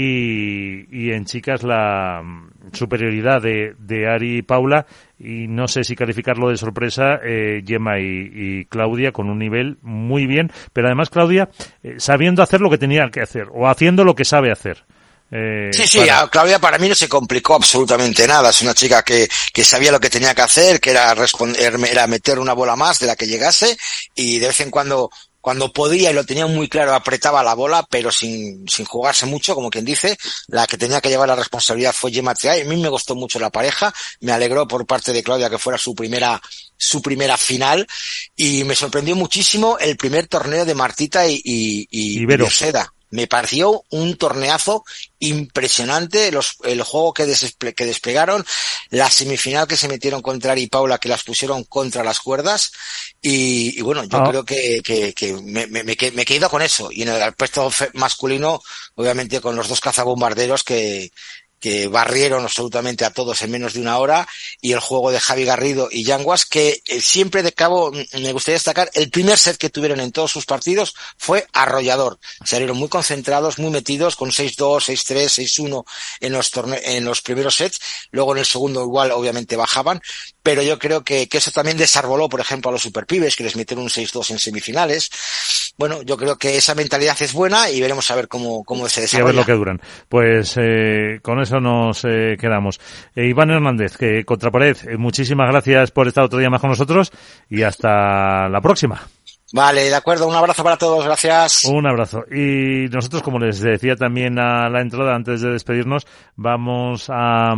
y en chicas la superioridad de Ari y Paula, y no sé si calificarlo de sorpresa, Gemma y Claudia, con un nivel muy bien, pero además Claudia sabiendo hacer lo que tenía que hacer, o haciendo lo que sabe hacer. Sí, a Claudia para mí no se complicó absolutamente nada. Es una chica que sabía lo que tenía que hacer, que era meter una bola más de la que llegase, y de vez en cuando podía y lo tenía muy claro, apretaba la bola, pero sin jugarse mucho, como quien dice. La que tenía que llevar la responsabilidad fue Gemma Triay. A mí me gustó mucho la pareja, me alegró por parte de Claudia que fuera su primera final, y me sorprendió muchísimo el primer torneo de Martita y Seda. Me pareció un torneazo impresionante, el juego que desplegaron, la semifinal que se metieron contra Ari y Paula, que las pusieron contra las cuerdas, y bueno, yo creo que me quedo con eso. Y en el aspecto masculino, obviamente con los dos cazabombarderos que barrieron absolutamente a todos en menos de una hora, y el juego de Javi Garrido y Yanguas, que siempre de cabo me gustaría destacar, el primer set que tuvieron en todos sus partidos fue arrollador. Salieron muy concentrados, muy metidos, con 6-2, 6-3, 6-1 en los primeros sets. Luego en el segundo igual obviamente bajaban, pero yo creo que eso también desarboló, por ejemplo, a los superpibes, que les metieron un 6-2 en semifinales. Bueno, yo creo que esa mentalidad es buena, y veremos a ver cómo se desarrolla. Y a ver lo que duran. Pues con eso nos quedamos. Iván Hernández, Contrapared, muchísimas gracias por estar otro día más con nosotros, y hasta la próxima. Vale, de acuerdo, un abrazo para todos, gracias. Un abrazo. Y nosotros, como les decía también a la entrada, antes de despedirnos, vamos a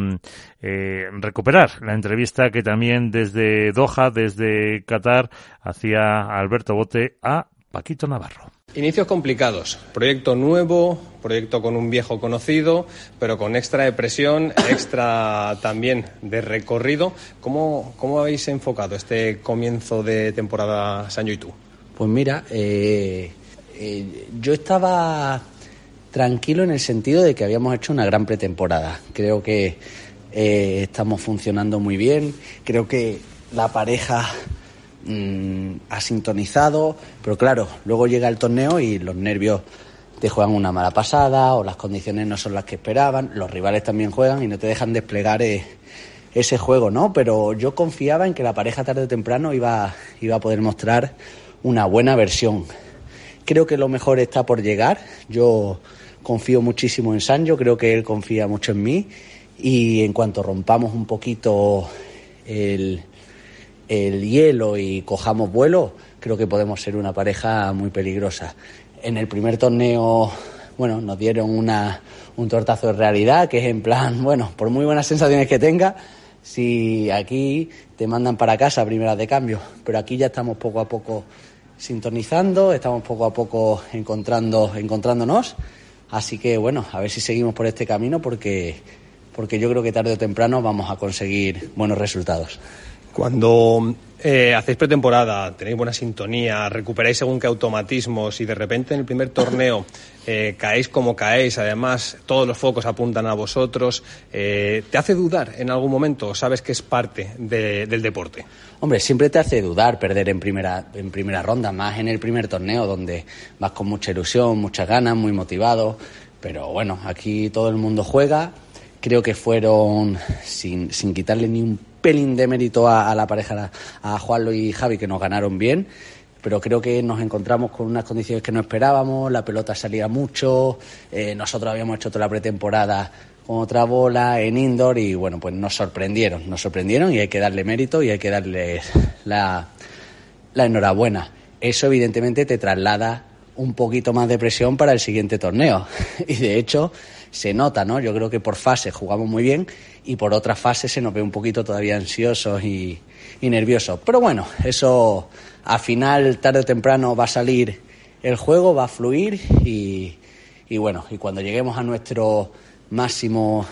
recuperar la entrevista que también desde Doha, desde Qatar, hacía Alberto Bote a Paquito Navarro. Inicios complicados, proyecto nuevo, proyecto con un viejo conocido, pero con extra de presión, extra también de recorrido. ¿Cómo habéis enfocado este comienzo de temporada, Sancho y tú? Pues mira, yo estaba tranquilo en el sentido de que habíamos hecho una gran pretemporada. Creo que estamos funcionando muy bien, creo que la pareja ha sintonizado, pero claro, luego llega el torneo y los nervios te juegan una mala pasada, o las condiciones no son las que esperaban, los rivales también juegan y no te dejan desplegar ese juego, ¿no? Pero yo confiaba en que la pareja tarde o temprano iba a poder mostrar una buena versión. Creo que lo mejor está por llegar. Yo confío muchísimo en Sancho, creo que él confía mucho en mí, y en cuanto rompamos un poquito el hielo y cojamos vuelo, creo que podemos ser una pareja muy peligrosa. En el primer torneo, bueno, nos dieron un tortazo de realidad, que es en plan, bueno, por muy buenas sensaciones que tenga, si aquí te mandan para casa a primeras de cambio, pero aquí ya estamos poco a poco sintonizando, estamos poco a poco encontrándonos, así que bueno, a ver si seguimos por este camino, porque yo creo que tarde o temprano vamos a conseguir buenos resultados. Cuando hacéis pretemporada, tenéis buena sintonía, recuperáis según qué automatismos, y de repente en el primer torneo caéis como caéis, además todos los focos apuntan a vosotros, ¿te hace dudar en algún momento? ¿Sabes que es parte del deporte? Hombre, siempre te hace dudar perder en primera ronda, más en el primer torneo, donde vas con mucha ilusión, muchas ganas, muy motivado, pero bueno, aquí todo el mundo juega. Creo que fueron, sin quitarle ni un pelín de mérito a la pareja, a Juanlo y Javi, que nos ganaron bien, pero creo que nos encontramos con unas condiciones que no esperábamos, la pelota salía mucho, nosotros habíamos hecho toda la pretemporada con otra bola en indoor y bueno, pues nos sorprendieron y hay que darle mérito y hay que darle la enhorabuena. Eso evidentemente te traslada un poquito más de presión para el siguiente torneo y de hecho se nota, ¿no? Yo creo que por fases jugamos muy bien y por otras fases se nos ve un poquito todavía ansiosos y nerviosos, pero bueno, eso al final tarde o temprano va a salir el juego, va a fluir y bueno, y cuando lleguemos a nuestro máximo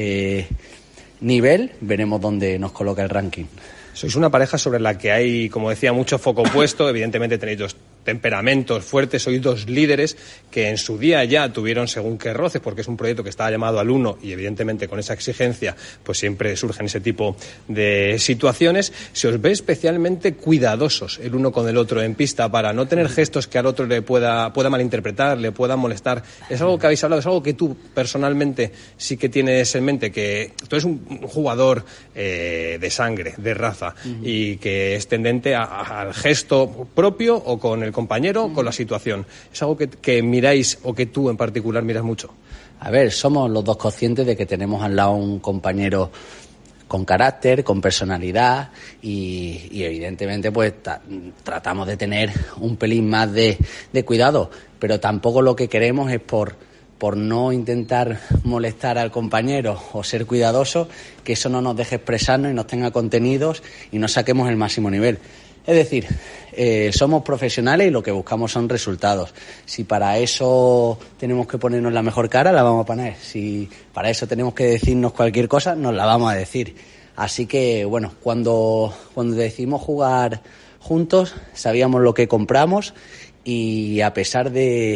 nivel veremos dónde nos coloca el ranking. Sois una pareja sobre la que hay, como decía, mucho foco puesto. Evidentemente tenéis dos temperamentos fuertes, sois dos líderes que en su día ya tuvieron según qué roces, porque es un proyecto que estaba llamado al uno y evidentemente con esa exigencia pues siempre surgen ese tipo de situaciones. Se os ve especialmente cuidadosos el uno con el otro en pista para no tener gestos que al otro le pueda malinterpretar, le pueda molestar. ¿Es algo que habéis hablado? ¿Es algo que tú personalmente sí que tienes en mente? Que tú eres un jugador de sangre, de raza, y que es tendente al gesto propio o con el compañero, con la situación. ¿Es algo que miráis o que tú en particular miras mucho? A ver, somos los dos conscientes de que tenemos al lado un compañero con carácter, con personalidad y evidentemente pues tratamos de tener un pelín más de cuidado, pero tampoco lo que queremos es por no intentar molestar al compañero o ser cuidadosos, que eso no nos deje expresarnos y nos tenga contenidos y no saquemos el máximo nivel. Es decir, somos profesionales y lo que buscamos son resultados. Si para eso tenemos que ponernos la mejor cara, la vamos a poner. Si para eso tenemos que decirnos cualquier cosa, nos la vamos a decir. Así que, bueno, cuando decidimos jugar juntos, sabíamos lo que compramos y a pesar de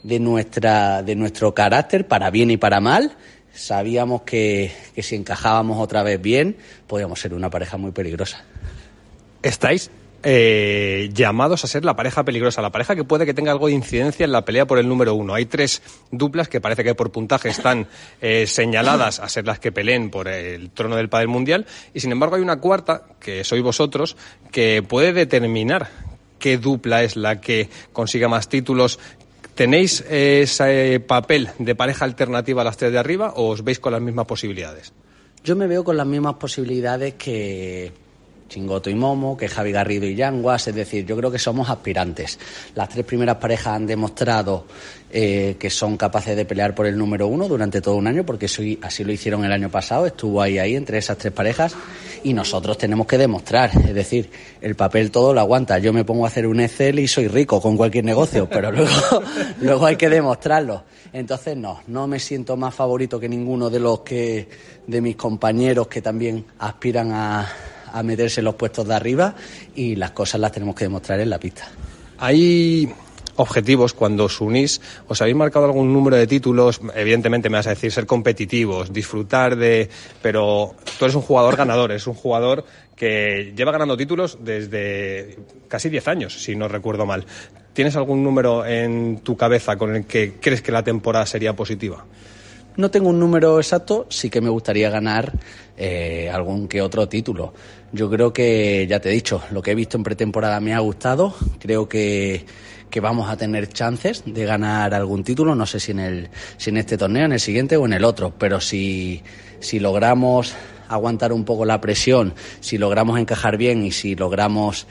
nuestro carácter, para bien y para mal, sabíamos que si encajábamos otra vez bien, podíamos ser una pareja muy peligrosa. ¿Estáis llamados a ser la pareja peligrosa, la pareja que puede que tenga algo de incidencia en la pelea por el número 1? Hay 3 duplas que parece que por puntaje están señaladas a ser las que peleen por el trono del pádel mundial y sin embargo hay una cuarta, que sois vosotros, que puede determinar qué dupla es la que consiga más títulos. ¿Tenéis ese papel de pareja alternativa a las 3 de arriba o os veis con las mismas posibilidades? Yo me veo con las mismas posibilidades que Chingoto y Momo, que Javi Garrido y Yanguas, es decir, yo creo que somos aspirantes. Las 3 primeras parejas han demostrado que son capaces de pelear por el número 1 durante todo un año, porque así lo hicieron el año pasado, estuvo ahí entre esas 3 parejas, y nosotros tenemos que demostrar, es decir, el papel todo lo aguanta. Yo me pongo a hacer un Excel y soy rico con cualquier negocio, pero luego hay que demostrarlo. Entonces no me siento más favorito que ninguno de mis compañeros que también aspiran a meterse en los puestos de arriba y las cosas las tenemos que demostrar en la pista. Hay objetivos cuando os unís, os habéis marcado algún número de títulos, evidentemente me vas a decir ser competitivos, disfrutar pero tú eres un jugador ganador, es un jugador que lleva ganando títulos desde casi 10 años, si no recuerdo mal. ¿Tienes algún número en tu cabeza con el que crees que la temporada sería positiva? No tengo un número exacto, sí que me gustaría ganar algún que otro título. Yo creo que, ya te he dicho, lo que he visto en pretemporada me ha gustado. Creo que vamos a tener chances de ganar algún título. No sé si en este torneo, en el siguiente o en el otro. Pero si logramos aguantar un poco la presión, si logramos encajar bien y si logramos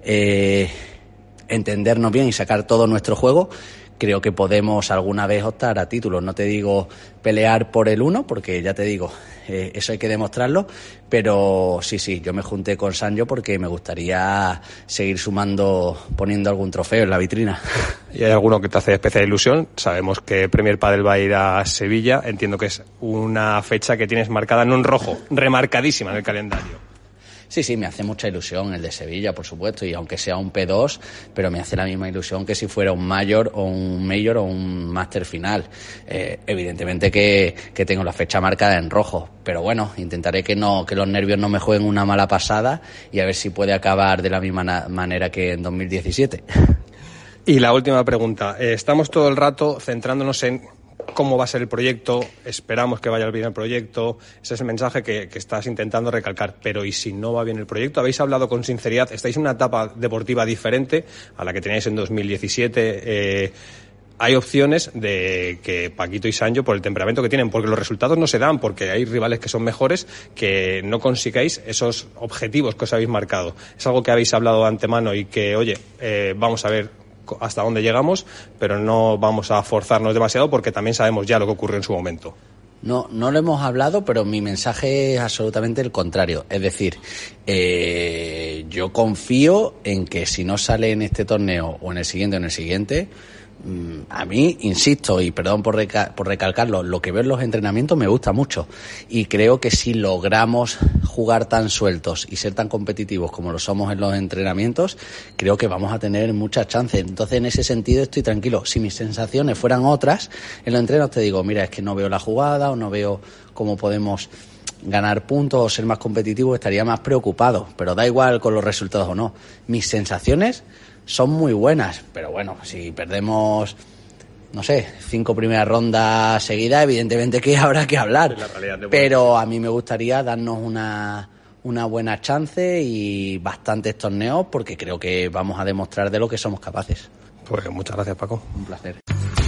entendernos bien y sacar todo nuestro juego, creo que podemos alguna vez optar a títulos. No te digo pelear por el 1, porque ya te digo, eso hay que demostrarlo, pero sí, yo me junté con Sancho porque me gustaría seguir sumando, poniendo algún trofeo en la vitrina. ¿Y hay alguno que te hace especial ilusión? Sabemos que Premier Padel va a ir a Sevilla, entiendo que es una fecha que tienes marcada no en rojo, remarcadísima en el calendario. Sí, me hace mucha ilusión el de Sevilla, por supuesto, y aunque sea un P2, pero me hace la misma ilusión que si fuera un Major o un Máster final. Evidentemente que tengo la fecha marcada en rojo, pero bueno, intentaré que los nervios no me jueguen una mala pasada y a ver si puede acabar de la misma manera que en 2017. Y la última pregunta. Estamos todo el rato centrándonos en cómo va a ser el proyecto, esperamos que vaya bien el proyecto, ese es el mensaje que estás intentando recalcar. Pero ¿y si no va bien el proyecto? Habéis hablado con sinceridad, estáis en una etapa deportiva diferente a la que teníais en 2017. Hay opciones de que Paquito y Sancho, por el temperamento que tienen, porque los resultados no se dan, porque hay rivales que son mejores, que no consigáis esos objetivos que os habéis marcado. Es algo que habéis hablado de antemano y que, oye, vamos a ver hasta dónde llegamos, pero no vamos a forzarnos demasiado porque también sabemos ya lo que ocurre en su momento. No lo hemos hablado, pero mi mensaje es absolutamente el contrario. Es decir, yo confío en que si no sale en este torneo o en el siguiente, a mí, insisto, y perdón por recalcarlo, lo que veo en los entrenamientos me gusta mucho y creo que si logramos jugar tan sueltos y ser tan competitivos como lo somos en los entrenamientos, creo que vamos a tener muchas chances. Entonces, en ese sentido estoy tranquilo. Si mis sensaciones fueran otras, en los entrenos te digo, mira, es que no veo la jugada o no veo cómo podemos ganar puntos o ser más competitivos, estaría más preocupado, pero da igual con los resultados o no. Mis sensaciones son muy buenas, pero bueno, si perdemos, no sé, 5 primeras rondas seguidas, evidentemente que habrá que hablar. Pero a mí me gustaría darnos una buena chance y bastantes torneos, porque creo que vamos a demostrar de lo que somos capaces. Pues muchas gracias, Paco. Un placer.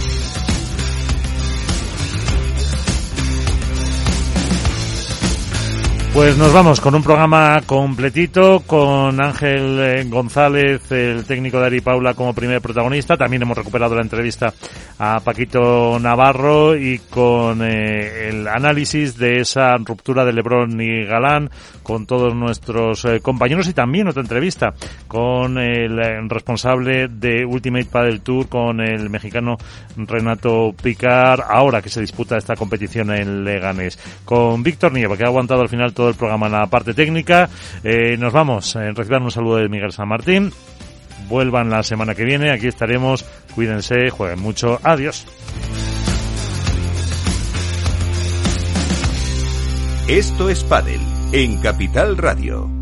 Pues nos vamos con un programa completito, con Ángel González, el técnico de Ari Paula, como primer protagonista. También hemos recuperado la entrevista a Paquito Navarro y con el análisis de esa ruptura de LeBron y Galán con todos nuestros compañeros, y también otra entrevista con el responsable de Ultimate Padel Tour, con el mexicano Renato Picard, ahora que se disputa esta competición en Leganés, con Víctor Nieva, que ha aguantado al final todo el programa en la parte técnica. Nos vamos a recibir un saludo de Miguel San Martín. Vuelvan la semana que viene, aquí estaremos. Cuídense, jueguen mucho. Adiós. Esto es Padel en Capital Radio.